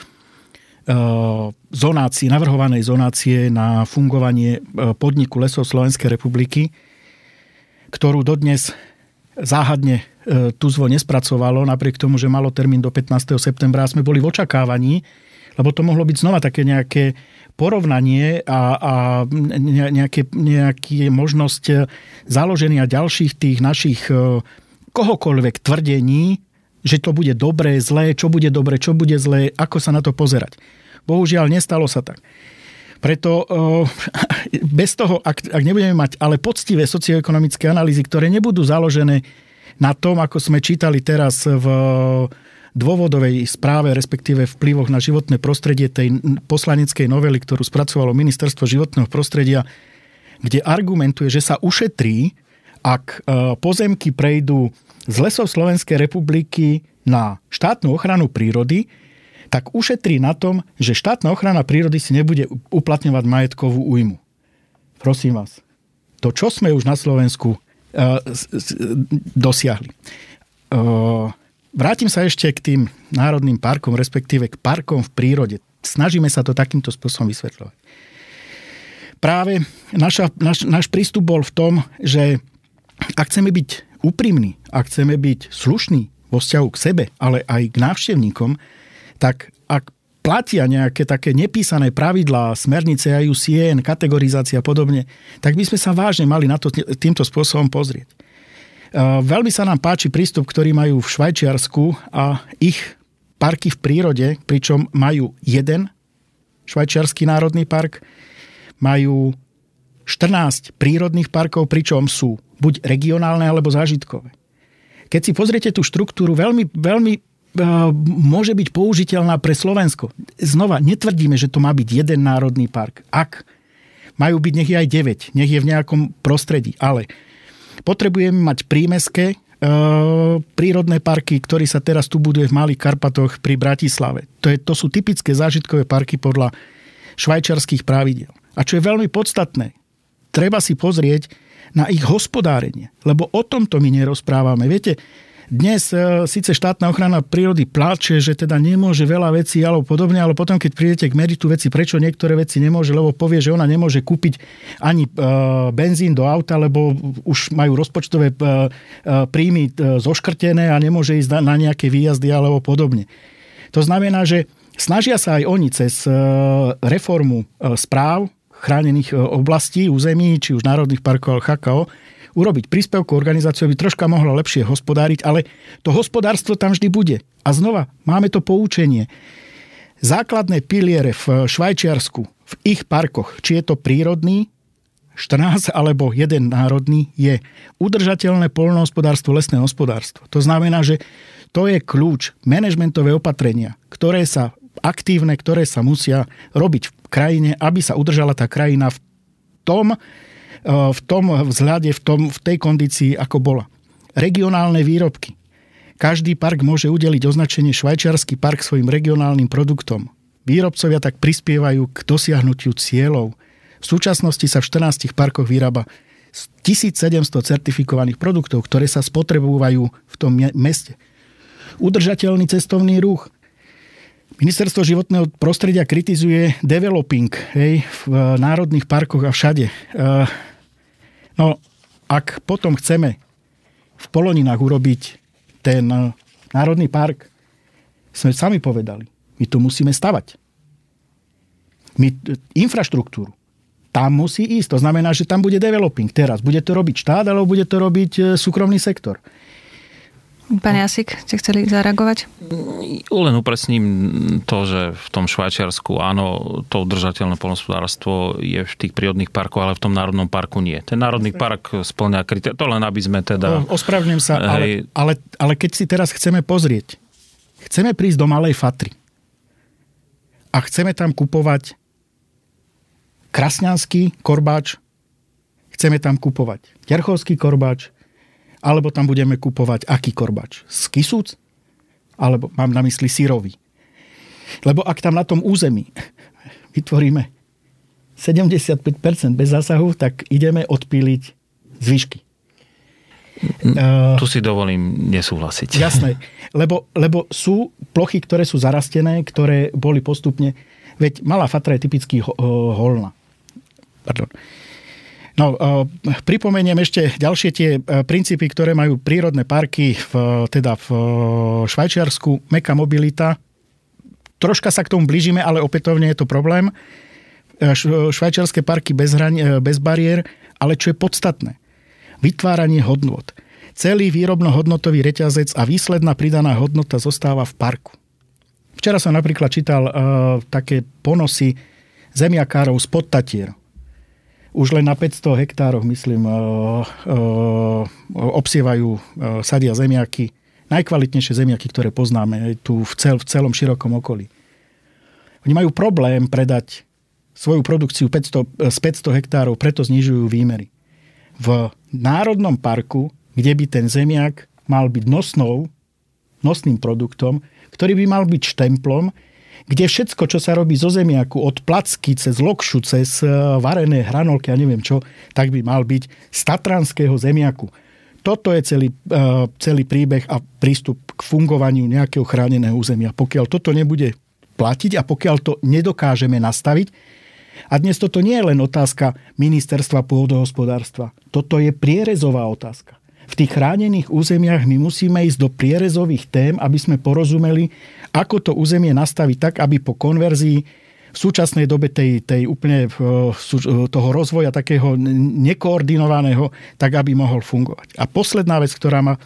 zonácie, navrhovanej zonácie na fungovanie podniku Lesov Slovenskej republiky, ktorú dodnes záhadne TUZVO nespracovalo, napriek tomu, že malo termín do pätnásteho septembra a sme boli v očakávaní, lebo to mohlo byť znova také nejaké porovnanie a, a nejaké, nejaké možnosť založenia ďalších tých našich kohokoľvek tvrdení, že to bude dobré, zlé, čo bude dobré, čo bude zlé, ako sa na to pozerať. Bohužiaľ, nestalo sa tak. Preto bez toho, ak, ak nebudeme mať ale poctivé socioekonomické analýzy, ktoré nebudú založené na tom, ako sme čítali teraz v dôvodovej správe, respektíve vplyvoch na životné prostredie tej poslaneckej novely, ktorú spracovalo Ministerstvo životného prostredia, kde argumentuje, že sa ušetrí, ak pozemky prejdú z Lesov Slovenskej republiky na štátnu ochranu prírody, tak ušetrí na tom, že štátna ochrana prírody si nebude uplatňovať majetkovú újmu. Prosím vás, to, čo sme už na Slovensku dosiahli. Vrátim sa ešte k tým národným parkom, respektíve k parkom v prírode. Snažíme sa to takýmto spôsobom vysvetľovať. Práve naša, naš, náš prístup bol v tom, že ak chceme byť úprimní, ak chceme byť slušní vo vzťahu k sebe, ale aj k návštevníkom, tak ak platia nejaké také nepísané pravidlá, smernice í ú cé en, kategorizácia a podobne, tak by sme sa vážne mali na to týmto spôsobom pozrieť. Veľmi sa nám páči prístup, ktorý majú v Švajčiarsku a ich parky v prírode, pričom majú jeden švajčiarsky národný park, majú štrnásť prírodných parkov, pričom sú buď regionálne alebo zážitkové. Keď si pozriete tú štruktúru, veľmi, veľmi uh, môže byť použiteľná pre Slovensko. Znova, netvrdíme, že to má byť jeden národný park. Ak majú byť, nech je aj deväť, nech je v nejakom prostredí, ale potrebujeme mať prímeské e, prírodné parky, ktorý sa teraz tu buduje v Malých Karpatoch pri Bratislave. To, je, to sú typické zážitkové parky podľa švajčiarskych pravidiel. A čo je veľmi podstatné, treba si pozrieť na ich hospodárenie, lebo o tomto my nerozprávame. Viete, dnes e, síce štátna ochrana prírody pláče, že teda nemôže veľa vecí alebo podobne, ale potom, keď prídete k meritu veci, prečo niektoré veci nemôže, lebo povie, že ona nemôže kúpiť ani e, benzín do auta, lebo už majú rozpočtové e, e, príjmy e, zoškrtené a nemôže ísť na, na nejaké výjazdy alebo podobne. To znamená, že snažia sa aj oni cez e, reformu e, správ chránených e, oblastí, území, či už národných parkov alebo há ká ó, urobiť príspevku organizáciu, aby troška mohla lepšie hospodáriť, ale to hospodárstvo tam vždy bude. A znova, máme to poučenie. Základné piliere v Švajčiarsku, v ich parkoch, či je to prírodný, štrnásť alebo jeden národný je udržateľné poľnohospodárstvo, lesné hospodárstvo. To znamená, že to je kľúč, manažmentové opatrenia, ktoré sa aktívne, ktoré sa musia robiť v krajine, aby sa udržala tá krajina v tom, v tom vzhľade, v, tom, v tej kondícii, ako bola. Regionálne výrobky. Každý park môže udeliť označenie švajčiarsky park svojim regionálnym produktom. Výrobcovia tak prispievajú k dosiahnutiu cieľov. V súčasnosti sa v štrnástich parkoch vyrába tisícsedemsto certifikovaných produktov, ktoré sa spotrebujú v tom meste. Udržateľný cestovný ruch. Ministerstvo životného prostredia kritizuje developing, hej, v národných parkoch a všade. No, ak potom chceme v Poloninách urobiť ten národný park, sme sami povedali, my tu musíme stavať. My, infraštruktúru. Tam musí ísť. To znamená, že tam bude developing teraz. Bude to robiť štát, alebo bude to robiť súkromný sektor. Pán Jasík, ste chceli zareagovať? Len upresním to, že v tom Švajčiarsku áno, to udržateľné poľnohospodárstvo je v tých prírodných parkoch, ale v tom národnom parku nie. Ten národný park spĺňa kritériá. To len aby sme teda... Ospravedlňujem sa, ale, ale, ale keď si teraz chceme pozrieť, chceme prísť do Malej Fatry a chceme tam kupovať krasňanský korbáč, chceme tam kupovať terchovský korbáč, alebo tam budeme kupovať aký korbač? Z Kisúc? Alebo mám na mysli syrový. Lebo ak tam na tom území vytvoríme sedemdesiatpäť percent bez zásahu, tak ideme odpíliť zvyšky. Tu si dovolím nesúhlasiť. Jasné. Lebo, lebo sú plochy, ktoré sú zarastené, ktoré boli postupne... Veď Malá Fatra je typický holna. Pardon. No, pripomeniem ešte ďalšie tie princípy, ktoré majú prírodné parky v, teda v Švajčiarsku. Mäkká mobilita. Troška sa k tomu blížime, ale opätovne je to problém. Švajčiarske parky bez, hraň, bez bariér, ale čo je podstatné? Vytváranie hodnôt. Celý výrobno-hodnotový reťazec a výsledná pridaná hodnota zostáva v parku. Včera som napríklad čítal uh, také ponosy zemiakárov z Podtatier. Už len na päťsto hektároch, myslím, obsievajú, sadia zemiaky. Najkvalitnejšie zemiaky, ktoré poznáme tu v, cel, v celom širokom okolí. Oni majú problém predať svoju produkciu päťsto, z päťsto hektárov, preto znižujú výmery. V národnom parku, kde by ten zemiak mal byť nosnou, nosným produktom, ktorý by mal byť štemplom, kde všetko, čo sa robí zo zemiaku, od placky cez lokšu, cez varené hranolky a neviem čo, tak by mal byť z tatranského zemiaku. Toto je celý, celý príbeh a prístup k fungovaniu nejakého chráneného územia. Pokiaľ toto nebude platiť a pokiaľ to nedokážeme nastaviť, a dnes toto nie je len otázka ministerstva pôdohospodárstva, toto je prierezová otázka. V tých chránených územiach my musíme ísť do prierezových tém, aby sme porozumeli, ako to územie nastaviť tak, aby po konverzii v súčasnej dobe tej, tej úplne toho rozvoja takého nekoordinovaného, tak aby mohol fungovať. A posledná vec, ktorá ma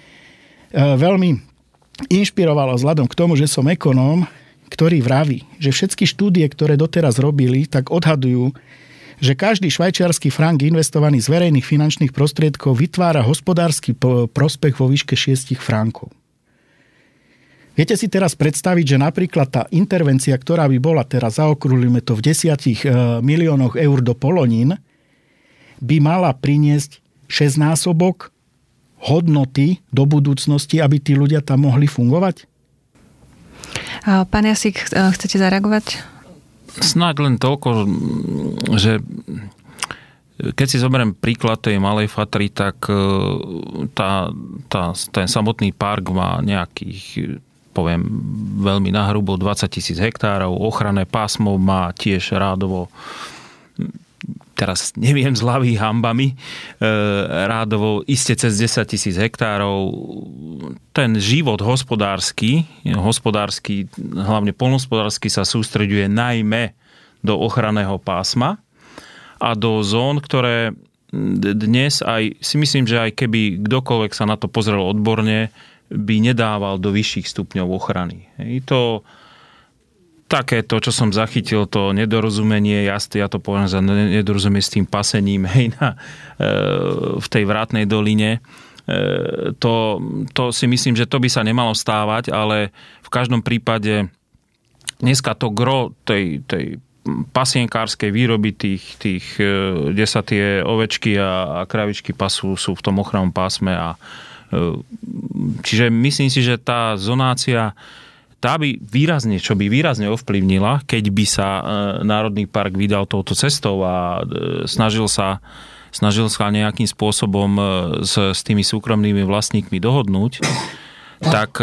veľmi inšpirovala vzhľadom k tomu, že som ekonóm, ktorý vraví, že všetky štúdie, ktoré doteraz robili, tak odhadujú, že každý švajčiarsky frank investovaný z verejných finančných prostriedkov vytvára hospodársky prospech vo výške šesť frankov. Viete si teraz predstaviť, že napríklad tá intervencia, ktorá by bola teraz, zaokrúhlime to v desiatich miliónoch eur do Polonín, by mala priniesť šesťnásobok hodnoty do budúcnosti, aby tí ľudia tam mohli fungovať? Pán Jasík, chcete zareagovať? Snáď len toľko, že keď si zoberiem príklad tej Malej Fatry, tak tá, tá, ten samotný park má nejakých, poviem veľmi nahrubo, dvadsať tisíc hektárov. Ochranné pásmo má tiež rádovo, teraz neviem z hlavy hambami, rádovo iste cez desať tisíc hektárov. Ten život hospodársky, hospodársky, hlavne poľnohospodársky sa sústreďuje najmä do ochranného pásma a do zón, ktoré dnes aj, si myslím, že aj keby kdokoľvek sa na to pozrel odborne, by nedával do vyšších stupňov ochrany. To takéto, čo som zachytil, to nedorozumenie, jasne, ja to poviem za nedorozumie s tým pasením, hej, na, v tej Vrátnej doline. To, to si myslím, že to by sa nemalo stávať, ale v každom prípade dneska to gro tej, tej pasienkárskej výroby tých, tých, kde sa tie ovečky a, a kravičky pasú, sú v tom ochrannom pásme. A, čiže myslím si, že tá zonácia tá by výrazne, čo by výrazne ovplyvnila, keď by sa Národný park vydal touto cestou a snažil sa, snažil sa nejakým spôsobom s, s tými súkromnými vlastníkmi dohodnúť, tak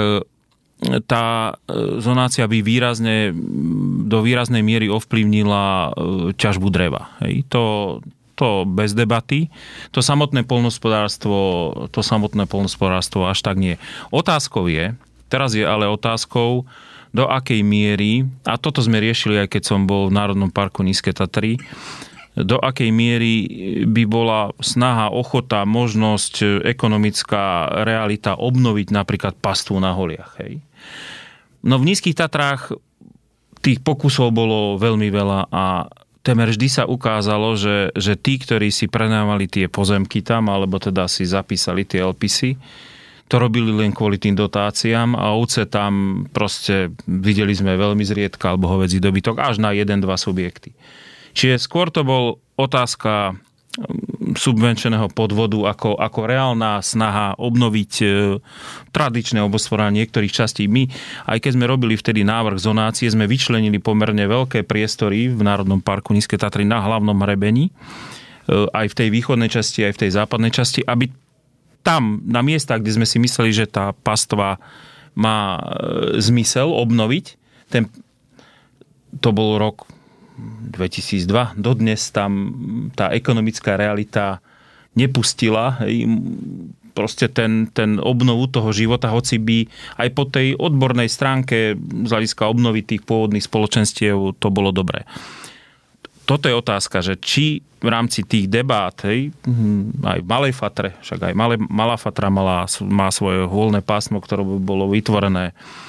tá zonácia by výrazne, do výraznej miery ovplyvnila ťažbu dreva. Hej. To, to bez debaty. To samotné poľnohospodárstvo, to samotné poľnohospodárstvo až tak nie. Otázkou je, teraz je ale otázkou, do akej miery, a toto sme riešili aj keď som bol v Národnom parku Nízke Tatry, do akej miery by bola snaha, ochota, možnosť, ekonomická realita obnoviť napríklad pastvu na holiach. Hej. No v Nízkych Tatrách tých pokusov bolo veľmi veľa a temer vždy sa ukázalo, že, že tí, ktorí si prenajmali tie pozemky tam, alebo teda si zapísali tie elpisy, to robili len kvôli tým dotáciám a ovce tam proste videli sme veľmi zriedka alebo hovädzí dobytok až na jeden, dva subjekty. Čiže skôr to bol otázka subvenčeného podvodu ako, ako reálna snaha obnoviť e, tradičné obospodárenie niektorých častí. My, aj keď sme robili vtedy návrh zonácie, sme vyčlenili pomerne veľké priestory v Národnom parku Nízke Tatry na hlavnom hrebení, e, aj v tej východnej časti, aj v tej západnej časti, aby tam, na miestach, kde sme si mysleli, že tá pastva má e, zmysel obnoviť, ten, to bol rok dvetisícdva, dodnes tam tá ekonomická realita nepustila proste ten, ten obnovu toho života, hoci by aj po tej odbornej stránke z hľadiska obnovy tých pôvodných spoločenstiev to bolo dobré. Toto je otázka, že či v rámci tých debát, hej, aj v Malej Fatre, však aj Malé, Malá Fatra mala, má svoje voľné pásmo, ktoré by bolo vytvorené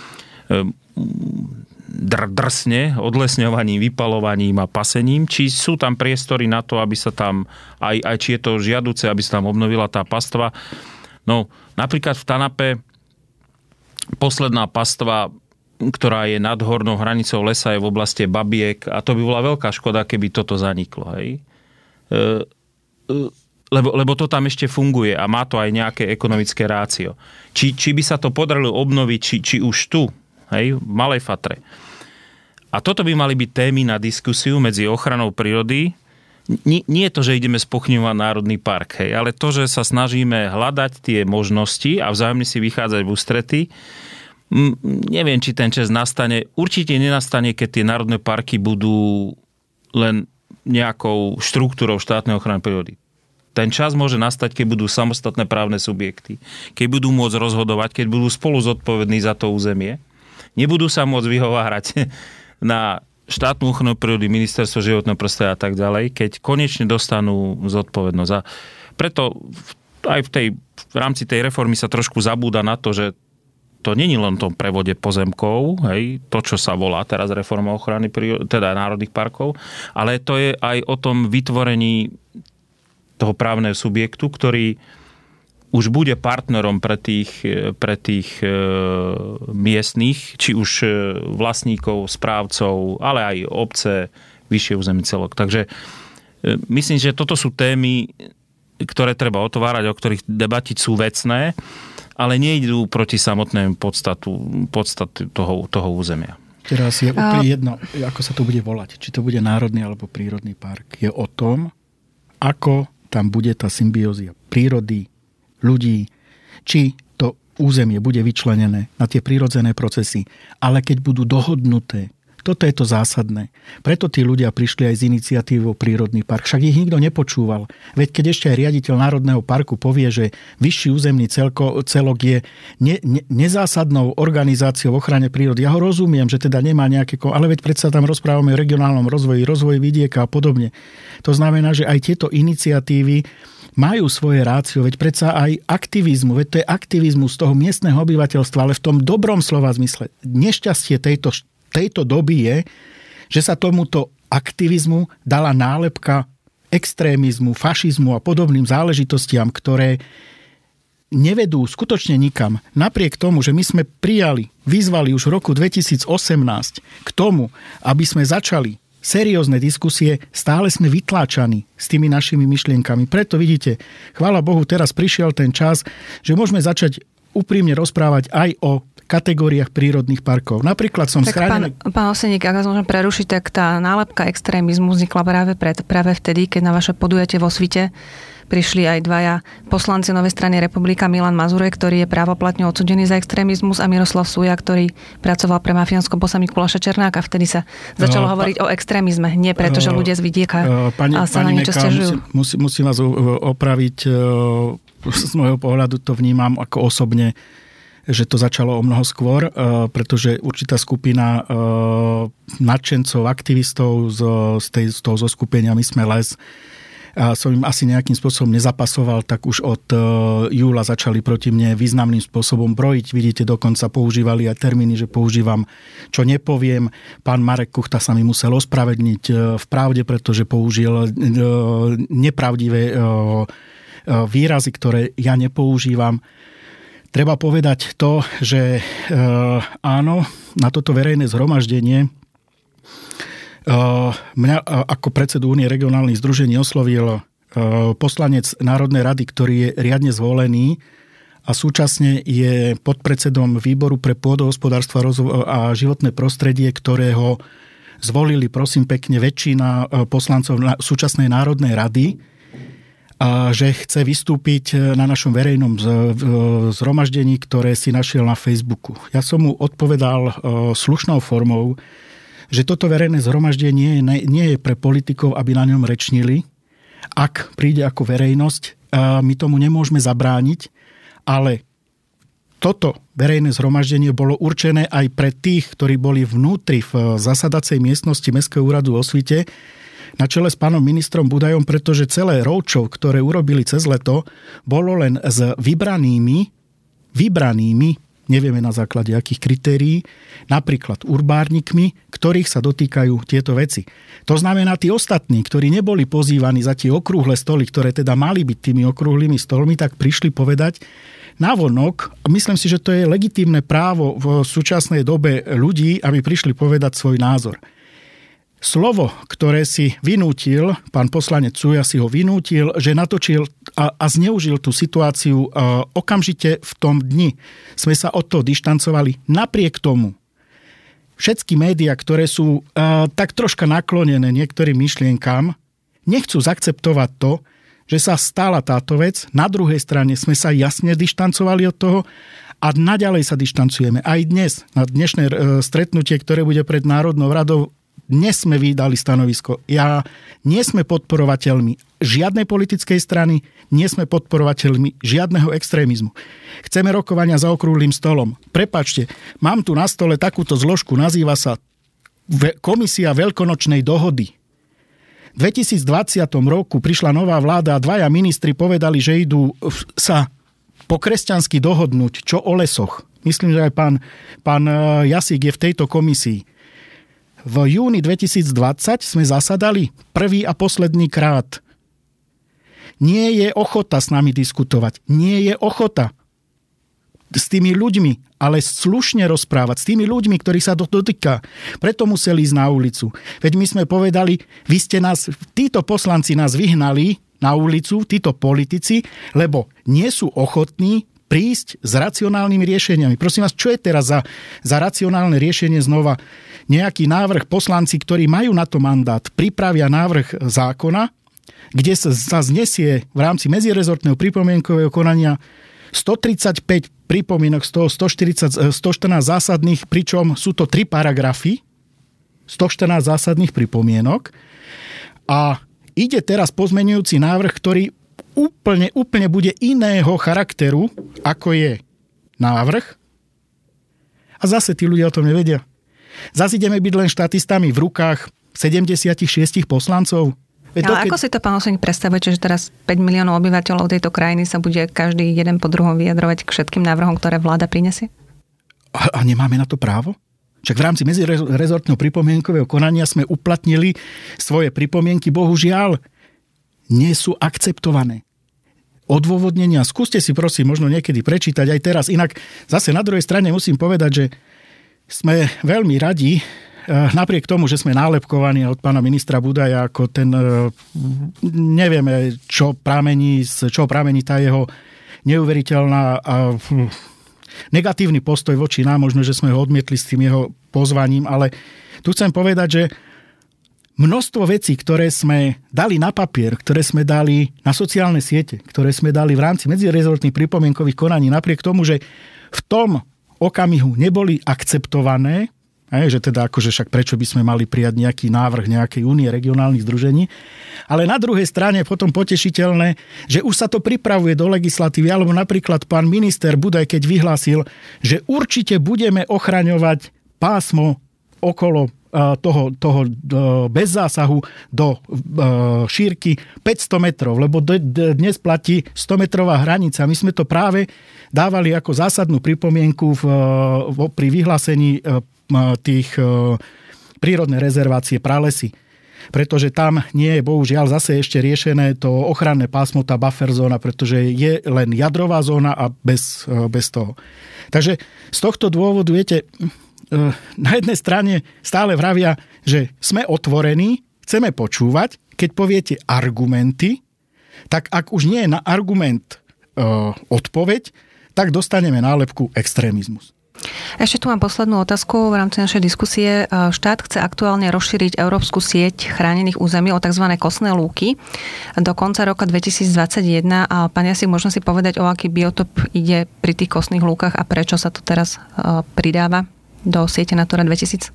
dr- drsne, odlesňovaním, vypalovaním a pasením, či sú tam priestory na to, aby sa tam, aj, aj či je to žiaduce, aby sa tam obnovila tá pastva. No, napríklad v Tanape posledná pastva, ktorá je nad hornou hranicou lesa, je v oblasti Babiek a to by bola veľká škoda, keby toto zaniklo. Hej? E, e, lebo, lebo to tam ešte funguje a má to aj nejaké ekonomické rácio. Či, či by sa to podarilo obnoviť, či, či už tu, hej, v Malej Fatre. A toto by mali byť témy na diskusiu medzi ochranou prírody. Nie, nie je to, že ideme spochňovať Národný park, hej, ale to, že sa snažíme hľadať tie možnosti a vzájomne si vychádzať v ústrety. Neviem, či ten čas nastane. Určite nenastane, keď tie národné parky budú len nejakou štruktúrou štátnej ochrany prírody. Ten čas môže nastať, keď budú samostatné právne subjekty, keď budú môcť rozhodovať, keď budú spolu zodpovední za to územie. Nebudú sa môcť vyhovárať na štátnu ochranu prírody, ministerstvo životného prostredia a tak ďalej, keď konečne dostanú zodpovednosť. A preto aj v, tej, v rámci tej reformy sa trošku zabúda na to, že to není len v tom prevode pozemkov, hej, to, čo sa volá teraz reforma ochrany prírody, teda národných parkov, ale to je aj o tom vytvorení toho právneho subjektu, ktorý už bude partnerom pre tých, pre tých e, miestnych, či už vlastníkov, správcov, ale aj obce, vyššie územný celok. Takže e, myslím, že toto sú témy, ktoré treba otvárať, o ktorých debatiť sú vecné, ale nejdú proti samotnému podstatu, podstatu toho, toho územia. Teraz je úplne jedno, ako sa to bude volať. Či to bude národný alebo prírodný park. Je o tom, ako tam bude tá symbiózia prírody, ľudí, či to územie bude vyčlenené na tie prírodzené procesy, ale keď budú dohodnuté. Toto je to zásadné. Preto tí ľudia prišli aj z iniciatívou Prírodný park. Však ich nikto nepočúval. Veď keď ešte aj riaditeľ Národného parku povie, že vyšší územný celko, celok je ne, ne, nezásadnou organizáciou v ochrane prírody. Ja ho rozumiem, že teda nemá nejaké... Ale veď predsa tam rozprávame o regionálnom rozvoji, rozvoji vidieka a podobne. To znamená, že aj tieto iniciatívy majú svoje rácio, veď predsa aj aktivizmu, veď to je aktivizmus toho miestneho obyvateľstva, ale v tom dobrom slova zmysle. Nešťastie tejto tejto doby je, že sa tomuto aktivizmu dala nálepka extrémizmu, fašizmu a podobným záležitostiam, ktoré nevedú skutočne nikam. Napriek tomu, že my sme prijali, vyzvali už v roku dvetisíc osemnásť k tomu, aby sme začali seriózne diskusie, stále sme vytláčaní s tými našimi myšlienkami. Preto vidíte, chvála Bohu, teraz prišiel ten čas, že môžeme začať úprimne rozprávať aj o kategóriách prírodných parkov. Napríklad som tak schránený... Pán, pán Oseník, ak vás môžem prerušiť, tak tá nálepka extrémizmu vznikla práve, pred, práve vtedy, keď na vaše podujatie vo Svite prišli aj dvaja poslanci Novej strany Republika, Milan Mazurek, ktorý je právoplatne odsudený za extrémizmus, a Miroslav Suja, ktorý pracoval pre mafiánsko bossa Mikuláša Černáka. Vtedy sa začalo uh, hovoriť pa, o extrémizme. Nie preto, že ľudia z vidieka uh, pani, sa pani na niečo sťažujú. Musím, musím vás opraviť. Z môjho pohľadu to vnímam ako osobne, že to začalo o mnoho skôr, pretože určitá skupina nadšencov, aktivistov z, z, tej, z toho zoskupenia My sme les, a som im asi nejakým spôsobom nezapasoval, tak už od júla začali proti mne významným spôsobom brojiť. Vidíte, dokonca používali aj termíny, že používam, čo nepoviem. Pán Marek Kuchta sa mi musel ospravedlniť v pravde, pretože použil nepravdivé výrazy, ktoré ja nepoužívam. Treba povedať to, že e, áno, na toto verejné zhromaždenie e, mňa ako predsedu Únie regionálnych združení oslovil e, poslanec Národnej rady, ktorý je riadne zvolený a súčasne je podpredsedom výboru pre pôdohospodárstvo a životné prostredie, ktorého zvolili, prosím pekne, väčšina poslancov súčasnej Národnej rady, a že chce vystúpiť na našom verejnom zhromaždení, ktoré si našiel na Facebooku. Ja som mu odpovedal slušnou formou, že toto verejné zhromaždenie nie je pre politikov, aby na ňom rečnili. Ak príde ako verejnosť, my tomu nemôžeme zabrániť, ale toto verejné zhromaždenie bolo určené aj pre tých, ktorí boli vnútri v zasadacej miestnosti Mestského úradu vo Svite, na čele s pánom ministrom Budajom, pretože celé roadshow, ktoré urobili cez leto, bolo len s vybranými, vybranými, nevieme na základe akých kritérií, napríklad urbárnikmi, ktorých sa dotýkajú tieto veci. To znamená, tí ostatní, ktorí neboli pozývaní za tie okrúhle stoly, ktoré teda mali byť tými okrúhlymi stolmi, tak prišli povedať navonok, myslím si, že to je legitímne právo v súčasnej dobe ľudí, aby prišli povedať svoj názor. Slovo, ktoré si vynútil, pán poslanec Suja si ho vynútil, že natočil a, a zneužil tú situáciu a, okamžite v tom dni. Sme sa od toho dištancovali. Napriek tomu všetky médiá, ktoré sú a, tak troška naklonené niektorým myšlienkám, nechcú zaakceptovať to, že sa stala táto vec. Na druhej strane sme sa jasne dištancovali od toho a naďalej sa dištancujeme. Aj dnes, na dnešné e, stretnutie, ktoré bude pred Národnou radou, dnes sme vydali stanovisko. Ja nie sme podporovateľmi žiadnej politickej strany, nie sme podporovateľmi žiadneho extrémizmu. Chceme rokovania za okrúhlym stolom. Prepáčte, mám tu na stole takúto zložku, nazýva sa Komisia veľkonočnej dohody. V dvetisícdvadsiatom roku prišla nová vláda a dvaja ministri povedali, že idú sa po kresťansky dohodnúť, čo o lesoch. Myslím, že aj pán, pán Jasík je v tejto komisii. V júni dvetisícdvadsať sme zasadali prvý a posledný krát. Nie je ochota s nami diskutovať. Nie je ochota s tými ľuďmi, ale slušne rozprávať. S tými ľuďmi, ktorí sa to dotýka. Preto museli ísť na ulicu. Veď my sme povedali, vy ste nás, títo poslanci nás vyhnali na ulicu, títo politici, lebo nie sú ochotní prísť s racionálnymi riešeniami. Prosím vás, čo je teraz za, za racionálne riešenie znova? Nejaký návrh, poslanci, ktorí majú na to mandát, pripravia návrh zákona, kde sa, sa znesie v rámci medzirezortného pripomienkového konania stotridsaťpäť pripomienok, z toho stoštyridsať, stoštrnásť zásadných, pričom sú to tri paragrafy, stoštrnásť zásadných pripomienok. A ide teraz pozmeňujúci návrh, ktorý úplne, úplne bude iného charakteru, ako je návrh. A zase tí ľudia o tom nevedia. Zase ideme byť len štatistami v rukách sedemdesiatšesť poslancov. Veď ale keď... ako si to, pán Oseník, predstavujete, že teraz päť miliónov obyvateľov tejto krajiny sa bude každý jeden po druhom vyjadrovať k všetkým návrhom, ktoré vláda prinesie? A, a nemáme na to právo? Však v rámci medzirezortného pripomienkového konania sme uplatnili svoje pripomienky, bohužiaľ nie sú akceptované. Odôvodnenia, skúste si prosím možno niekedy prečítať aj teraz. Inak zase na druhej strane musím povedať, že sme veľmi radi, napriek tomu, že sme nálepkovaní od pána ministra Budaja ako ten, nevieme, čo pramení, z čoho pramení tá jeho neuveriteľná a negatívny postoj voči nám, možno, že sme ho odmietli s tým jeho pozvaním, ale tu chcem povedať, že množstvo vecí, ktoré sme dali na papier, ktoré sme dali na sociálne siete, ktoré sme dali v rámci medzirezortných pripomienkových konaní, napriek tomu, že v tom okamihu neboli akceptované, že teda akože však prečo by sme mali prijať nejaký návrh nejakej únie regionálnych združení, ale na druhej strane potom potešiteľné, že už sa to pripravuje do legislatívy, alebo napríklad pán minister Budaj, keď vyhlásil, že určite budeme ochraňovať pásmo okolo toho, toho bez zásahu do šírky päťsto metrov, lebo dnes platí stometrová hranica. My sme to práve dávali ako zásadnú pripomienku v, pri vyhlásení tých prírodnej rezervácie pralesy. Pretože tam nie je bohužiaľ zase ešte riešené to ochranné pásmo, tá buffer zóna, pretože je len jadrová zóna a bez, bez toho. Takže z tohto dôvodu, viete, na jednej strane stále vravia, že sme otvorení, chceme počúvať, keď poviete argumenty, tak ak už nie je na argument e, odpoveď, tak dostaneme nálepku extrémizmus. Ešte tu mám poslednú otázku v rámci našej diskusie. Štát chce aktuálne rozšíriť európsku sieť chránených území o tzv. Kosné lúky do konca roka dvetisícdvadsaťjeden. A pán Jasík, možno si povedať, o aký biotop ide pri tých kosných lúkach a prečo sa to teraz pridáva do siete Natura dvetisíc?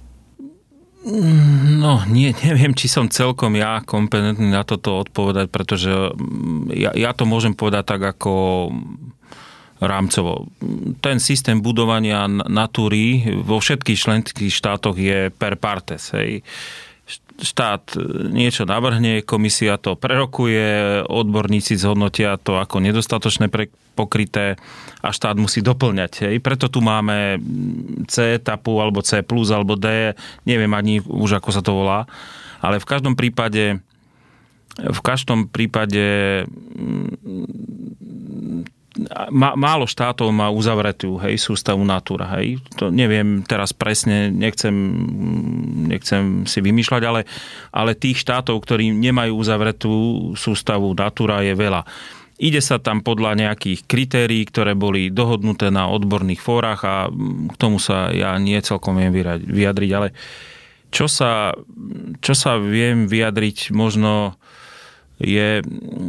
No, nie, neviem, či som celkom ja kompetentný na toto odpovedať, pretože ja, ja to môžem povedať tak ako rámcovo. Ten systém budovania natúry vo všetkých členských štátoch je per partes. Hej. Štát niečo navrhne, komisia to prerokuje, odborníci zhodnotia to ako nedostatočné pokryté a štát musí doplňať. Hej. Preto tu máme C etapu, alebo C plus, alebo D, neviem ani už, ako sa to volá, ale v každom prípade v každom prípade málo štátov má uzavretú, hej, sústavu Natura, hej. To neviem teraz presne, nechcem, nechcem si vymýšľať, ale, ale tých štátov, ktorí nemajú uzavretú sústavu Natura, je veľa. Ide sa tam podľa nejakých kritérií, ktoré boli dohodnuté na odborných fórach a k tomu sa ja nie celkom viem vyjadriť, ale čo sa, čo sa viem vyjadriť možno je,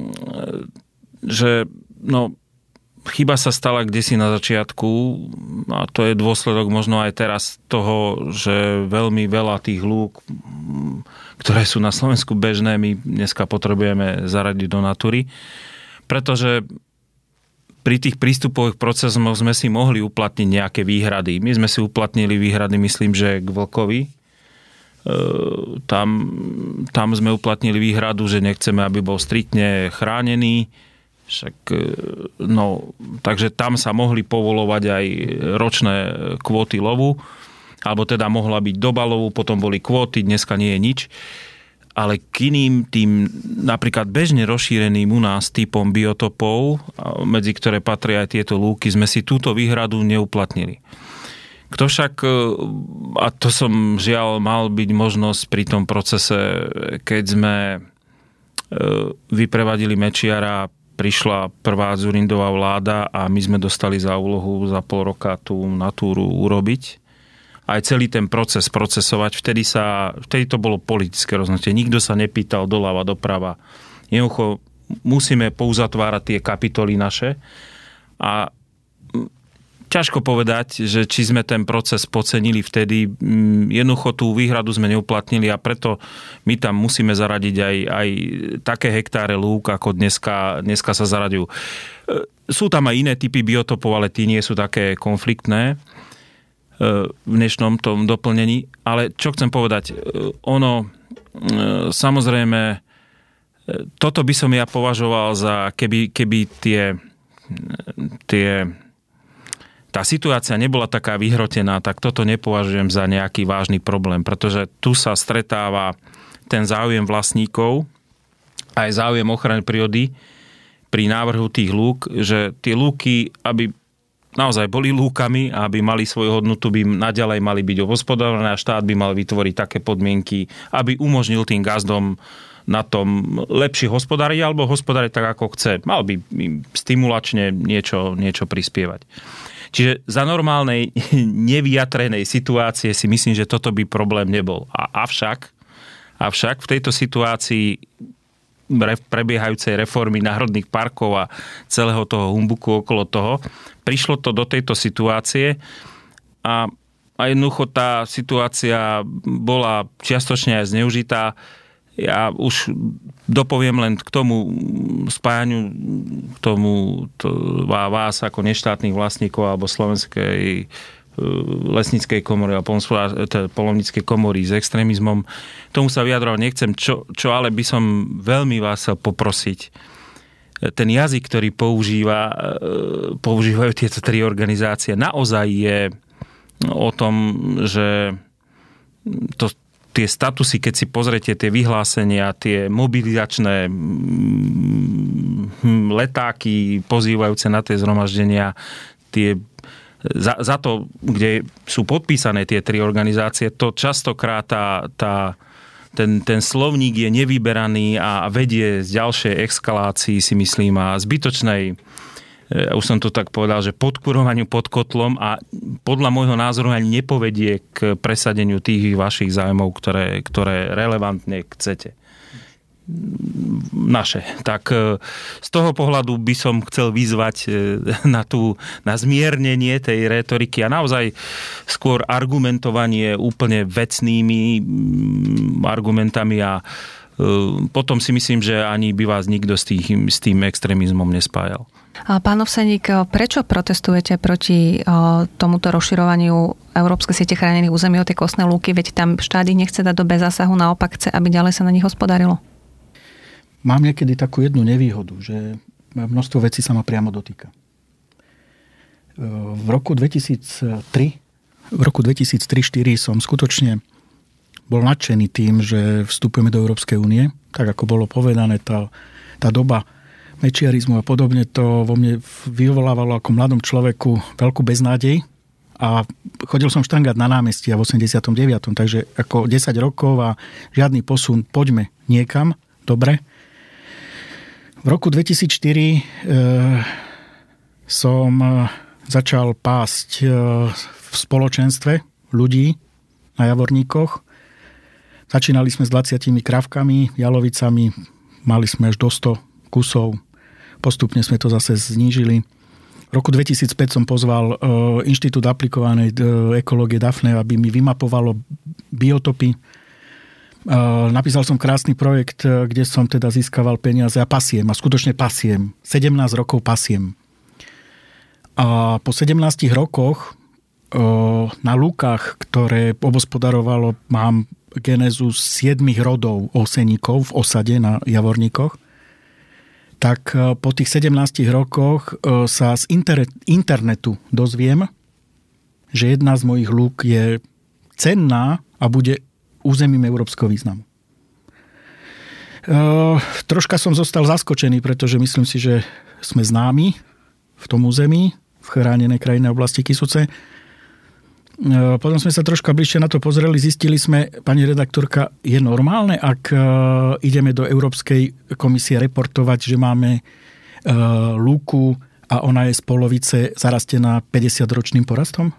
že no chyba sa stala kdesi na začiatku a to je dôsledok možno aj teraz toho, že veľmi veľa tých lúk, ktoré sú na Slovensku bežné, my dneska potrebujeme zaradiť do Natury. Pretože pri tých prístupových procesoch sme si mohli uplatniť nejaké výhrady. My sme si uplatnili výhrady, myslím, že k vlkovi. Tam, tam sme uplatnili výhradu, že nechceme, aby bol striktne chránený. Však, no, takže tam sa mohli povolovať aj ročné kvóty lovu, alebo teda mohla byť doba lovu, potom boli kvóty, dneska nie je nič. Ale k iným tým napríklad bežne rozšíreným u nás typom biotopov, medzi ktoré patria aj tieto lúky, sme si túto výhradu neuplatnili. Kto však, a to som žiaľ mal byť možnosť pri tom procese, keď sme vyprevadili Mečiara, prišla prvá Dzurindová vláda a my sme dostali za úlohu za pol roka tú Natúru urobiť. Aj celý ten proces procesovať. Vtedy, sa, vtedy to bolo politické rozhodnutie. Nikto sa nepýtal doľava, doprava. Jednoducho musíme pouzatvárať tie kapitoly naše. A ťažko povedať, že či sme ten proces podcenili vtedy. Jednoducho tú výhradu sme neuplatnili a preto my tam musíme zaradiť aj, aj také hektáre lúk, ako dneska, dneska sa zaraďujú. Sú tam aj iné typy biotopov, ale tí nie sú také konfliktné v dnešnom tom doplnení. Ale čo chcem povedať, ono samozrejme toto by som ja považoval za keby, keby tie tie tá situácia nebola taká vyhrotená, tak toto nepovažujem za nejaký vážny problém, pretože tu sa stretáva ten záujem vlastníkov, aj záujem ochrany prírody pri návrhu tých lúk, že tie lúky, aby naozaj boli lúkami a aby mali svoju hodnotu, by naďalej mali byť ohospodárené a štát by mal vytvoriť také podmienky, aby umožnil tým gazdom na tom lepšie hospodáriť alebo hospodáriť tak, ako chce. Mal by im stimulačne niečo, niečo prispievať. Čiže za normálnej nevyjatrenej situácie si myslím, že toto by problém nebol. A avšak, avšak v tejto situácii prebiehajúcej reformy národných parkov a celého toho humbuku okolo toho, prišlo to do tejto situácie a, a jednoducho tá situácia bola čiastočne aj zneužitá. Ja už dopoviem len k tomu spájaniu k tomu to, vás ako neštátnych vlastníkov alebo Slovenskej lesníckej komory a poľovníckej komory s extrémizmom. Tomu sa vyjadrovať nechcem, čo, čo ale by som veľmi vás chcel poprosiť. Ten jazyk, ktorý používa, používajú tieto tri organizácie, naozaj je o tom, že to, tie statusy, keď si pozriete tie vyhlásenia, tie mobilizačné letáky pozývajúce na tie zhromaždenia, tie Za, za to, kde sú podpísané tie tri organizácie, to častokrát tá, tá, ten, ten slovník je nevyberaný a vedie z ďalšej eskalácii, si myslím, a zbytočnej, už som to tak povedal, že podkurovaniu pod kotlom a podľa môjho názoru ani nepovedie k presadeniu tých vašich zájmov, ktoré, ktoré relevantne chcete. Naše. Tak z toho pohľadu by som chcel vyzvať na, tú, na zmiernenie tej rétoriky a naozaj skôr argumentovanie úplne vecnými argumentami a potom si myslím, že ani by vás nikto s, tých, s tým extrémizmom nespájal. Pán Ovseník, prečo protestujete proti tomuto rozširovaniu Európskej siete chránených území o tie kostné lúky, veď tam štát ich nechce dať do bez zásahu, naopak chce, aby ďalej sa na nich hospodárilo? Mám niekedy takú jednu nevýhodu, že množstvo vecí sa ma priamo dotýka. V roku dvetisíctri, v roku dvetisíctri štyri som skutočne bol nadšený tým, že vstupujeme do Európskej únie. Tak ako bolo povedané, tá, tá doba mečiarizmu a podobne, to vo mne vyvolávalo ako mladom človeku veľkú beznádej. A chodil som štangať na námestia v osemdesiatom deviatom Takže ako desať rokov a žiadny posun, poďme niekam, dobre. V roku dvetisícštyri e, som začal pásť e, v spoločenstve ľudí na Javorníkoch. Začínali sme s dvadsiatimi kravkami, jalovicami, mali sme až do sto kusov. Postupne sme to zase znížili. V roku dvetisícpäť som pozval e, Inštitút aplikovanej e, ekológie Dafne, aby mi vymapovalo biotopy. Napísal som krásny projekt, kde som teda získaval peniaze a pasiem. A skutočne pasiem. sedemnásť rokov pasiem. A po sedemnástich rokoch na lúkach, ktoré obospodarovalo, mám genézu siedmich rodov oseníkov v osade na Javorníkoch, tak po tých sedemnástich rokoch sa z internetu dozviem, že jedna z mojich lúk je cenná a bude územím európskeho významu. E, troška som zostal zaskočený, pretože myslím si, že sme známi v tom území, v chránenej krajinnej oblasti Kysuce. E, potom sme sa troška bližšie na to pozreli, zistili sme, pani redaktorka, je normálne, ak e, ideme do Európskej komisie reportovať, že máme e, lúku a ona je z polovice zarastená päťdesiatročným porastom?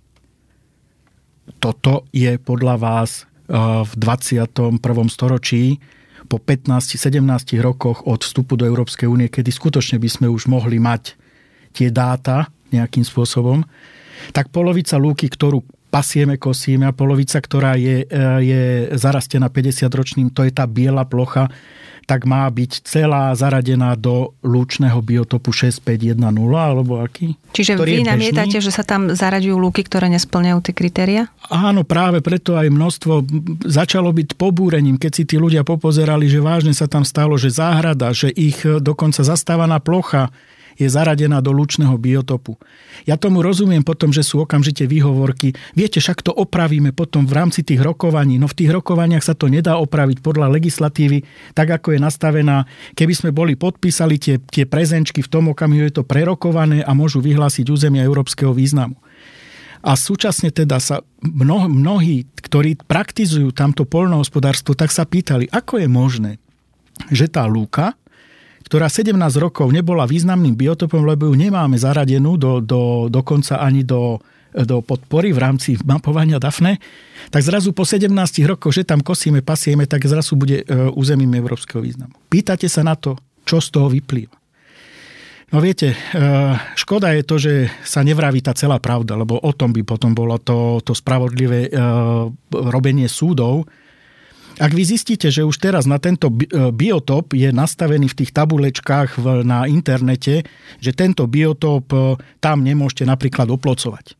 Toto je podľa vás v dvadsiatom prvom storočí po pätnásť sedemnásť rokoch od vstupu do Európskej únie, kedy skutočne by sme už mohli mať tie dáta nejakým spôsobom, tak polovica lúky, ktorú pasieme, kosíme a polovica, ktorá je, je zarastená päťdesiatročným, to je tá biela plocha, tak má byť celá zaradená do lúčneho biotopu šesť päť jeden nula, alebo aký? Čiže vy namietate, že sa tam zaraďujú lúky, ktoré nesplňajú tie kritéria? Áno, práve preto aj množstvo začalo byť pobúrením, keď si tí ľudia popozerali, že vážne sa tam stalo, že záhrada, že ich dokonca zastávaná plocha je zaradená do lúčneho biotopu. Ja tomu rozumiem potom, že sú okamžite výhovorky. Viete, však to opravíme potom v rámci tých rokovaní. No v tých rokovaniach sa to nedá opraviť podľa legislatívy, tak ako je nastavená. Keby sme boli podpísali tie, tie prezenčky, v tom okamihu je to prerokované a môžu vyhlásiť územia európskeho významu. A súčasne teda sa mnoh, mnohí, ktorí praktizujú tamto poľnohospodárstvo, tak sa pýtali, ako je možné, že tá lúka, ktorá sedemnásť rokov nebola významným biotopom, lebo ju nemáme zaradenú do, do, dokonca ani do, do podpory v rámci mapovania Dafne, tak zrazu po sedemnástich rokoch, že tam kosíme, pasieme, tak zrazu bude územím európskeho významu. Pýtate sa na to, čo z toho vyplýva. No viete, škoda je to, že sa nevraví tá celá pravda, lebo o tom by potom bolo to, to spravodlivé robenie súdov. Ak vy zistíte, že už teraz na tento biotop je nastavený v tých tabulečkách na internete, že tento biotop tam nemôžete napríklad oplocovať.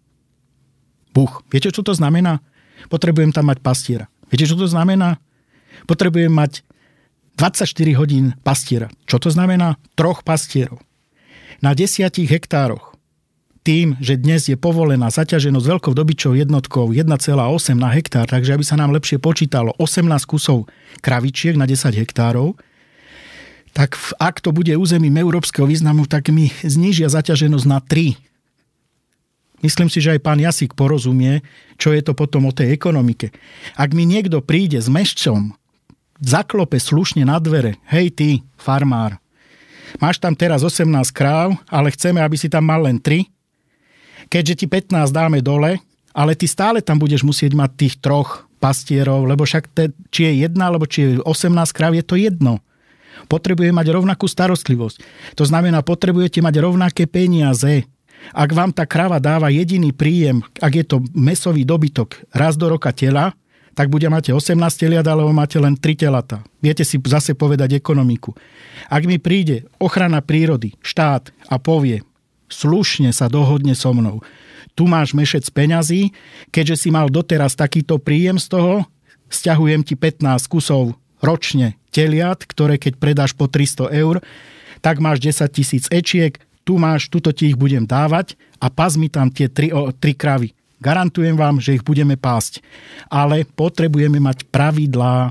Buch. Viete, čo to znamená? Potrebujem tam mať pastiera. Viete, čo to znamená? Potrebujem mať dvadsaťštyri hodín pastiera. Čo to znamená? Troch pastierov. Na desiatich hektároch. Tým, že dnes je povolená zaťaženosť veľkou dobyčou jednotkou jeden celá osem na hektár, takže aby sa nám lepšie počítalo osemnásť kusov kravičiek na desať hektárov, tak ak to bude územím európskeho významu, tak mi znížia zaťaženosť na tri. Myslím si, že aj pán Jasík porozumie, čo je to potom o tej ekonomike. Ak mi niekto príde s meščom, zaklope slušne na dvere, hej ty, farmár, máš tam teraz osemnásť kráv, ale chceme, aby si tam mal len tri, keďže ti pätnásť dáme dole, ale ty stále tam budeš musieť mať tých troch pastierov, lebo však te, či je jedna, alebo či je osemnásť kráv, je to jedno. Potrebuje mať rovnakú starostlivosť. To znamená, potrebujete mať rovnaké peniaze. Ak vám tá krava dáva jediný príjem, ak je to mäsový dobytok raz do roka tela, tak bude máte osemnásť teliat, alebo máte len tri telatá. Viete si zase povedať ekonomiku. Ak mi príde ochrana prírody, štát a povie, slušne sa dohodne so mnou, tu máš mešec peňazí, keďže si mal doteraz takýto príjem z toho, sťahujem ti pätnásť kusov ročne teliat, ktoré keď predáš po tristo eur, tak máš desať tisíc ečiek, tu máš, tuto ti ich budem dávať a pas mi tam tie tri, o, tri kravy. Garantujem vám, že ich budeme pásť. Ale potrebujeme mať pravidlá.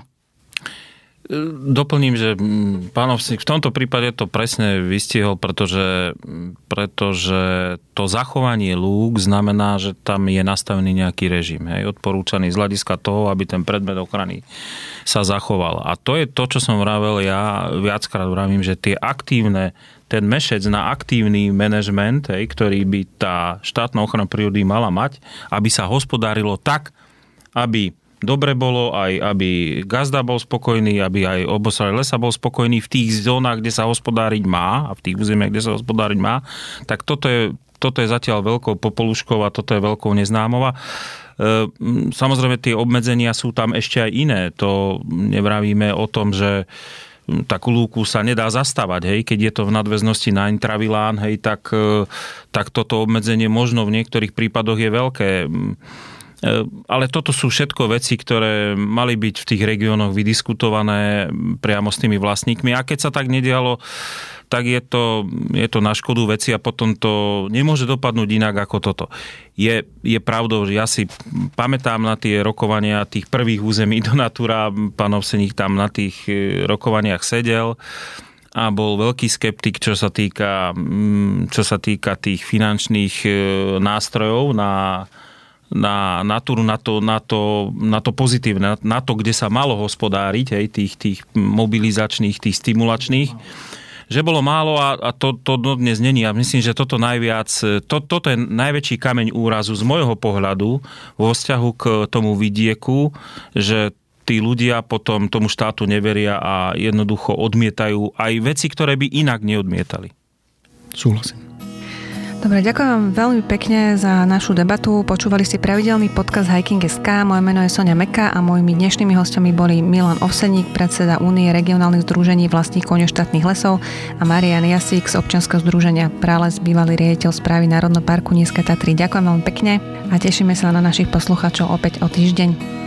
Doplním, že pán Ovsík v tomto prípade to presne vystihol, pretože, pretože to zachovanie lúk znamená, že tam je nastavený nejaký režim. Hej, odporúčaný z hľadiska toho, aby ten predmet ochrany sa zachoval. A to je to, čo som vravel ja viackrát vravím, že tie aktívne ten mešec na aktívny manažment, hej, ktorý by tá štátna ochrana prírody mala mať, aby sa hospodárilo tak, aby dobre bolo, aj aby gazda bol spokojný, aby aj obosraj lesa bol spokojný v tých zónach, kde sa hospodáriť má a v tých územiach, kde sa hospodáriť má, tak toto je, toto je zatiaľ veľkou popoluškou a toto je veľkou neznámou. Samozrejme, tie obmedzenia sú tam ešte aj iné. To nevravíme o tom, že takú lúku sa nedá zastávať, hej, keď je to v nadväznosti na intravilán, hej, tak, tak toto obmedzenie možno v niektorých prípadoch je veľké. Ale toto sú všetko veci, ktoré mali byť v tých regiónoch vydiskutované priamo s tými vlastníkmi. A keď sa tak nedialo, tak je to, je to na škodu veci a potom to nemôže dopadnúť inak ako toto. Je, je pravdou, že ja si pamätám na tie rokovania tých prvých území do Natura, pán Ovseník tam na tých rokovaniach sedel a bol veľký skeptik, čo sa týka, čo sa týka tých finančných nástrojov na na natúru, na to, na to, na to pozitívne, na to, kde sa malo hospodáriť, hej, tých, tých mobilizačných, tých stimulačných, že bolo málo a, a to, to dnes není. A myslím, že toto najviac, to, toto je najväčší kameň úrazu z môjho pohľadu vo vzťahu k tomu vidieku, že tí ľudia potom tomu štátu neveria a jednoducho odmietajú aj veci, ktoré by inak neodmietali. Súhlasím. Dobre, ďakujem vám veľmi pekne za našu debatu. Počúvali ste pravidelný podcast Hiking bodka es ká. Moje meno je Soňa Meka a mojimi dnešnými hostiami boli Milan Ovseník, predseda Únie regionálnych združení vlastníkov neštátnych lesov a Marián Jasík z občianskeho združenia Prales, bývalý riaditeľ správy Národného parku Nízke Tatry. Ďakujem veľmi pekne a tešíme sa na našich poslucháčov opäť o týždeň.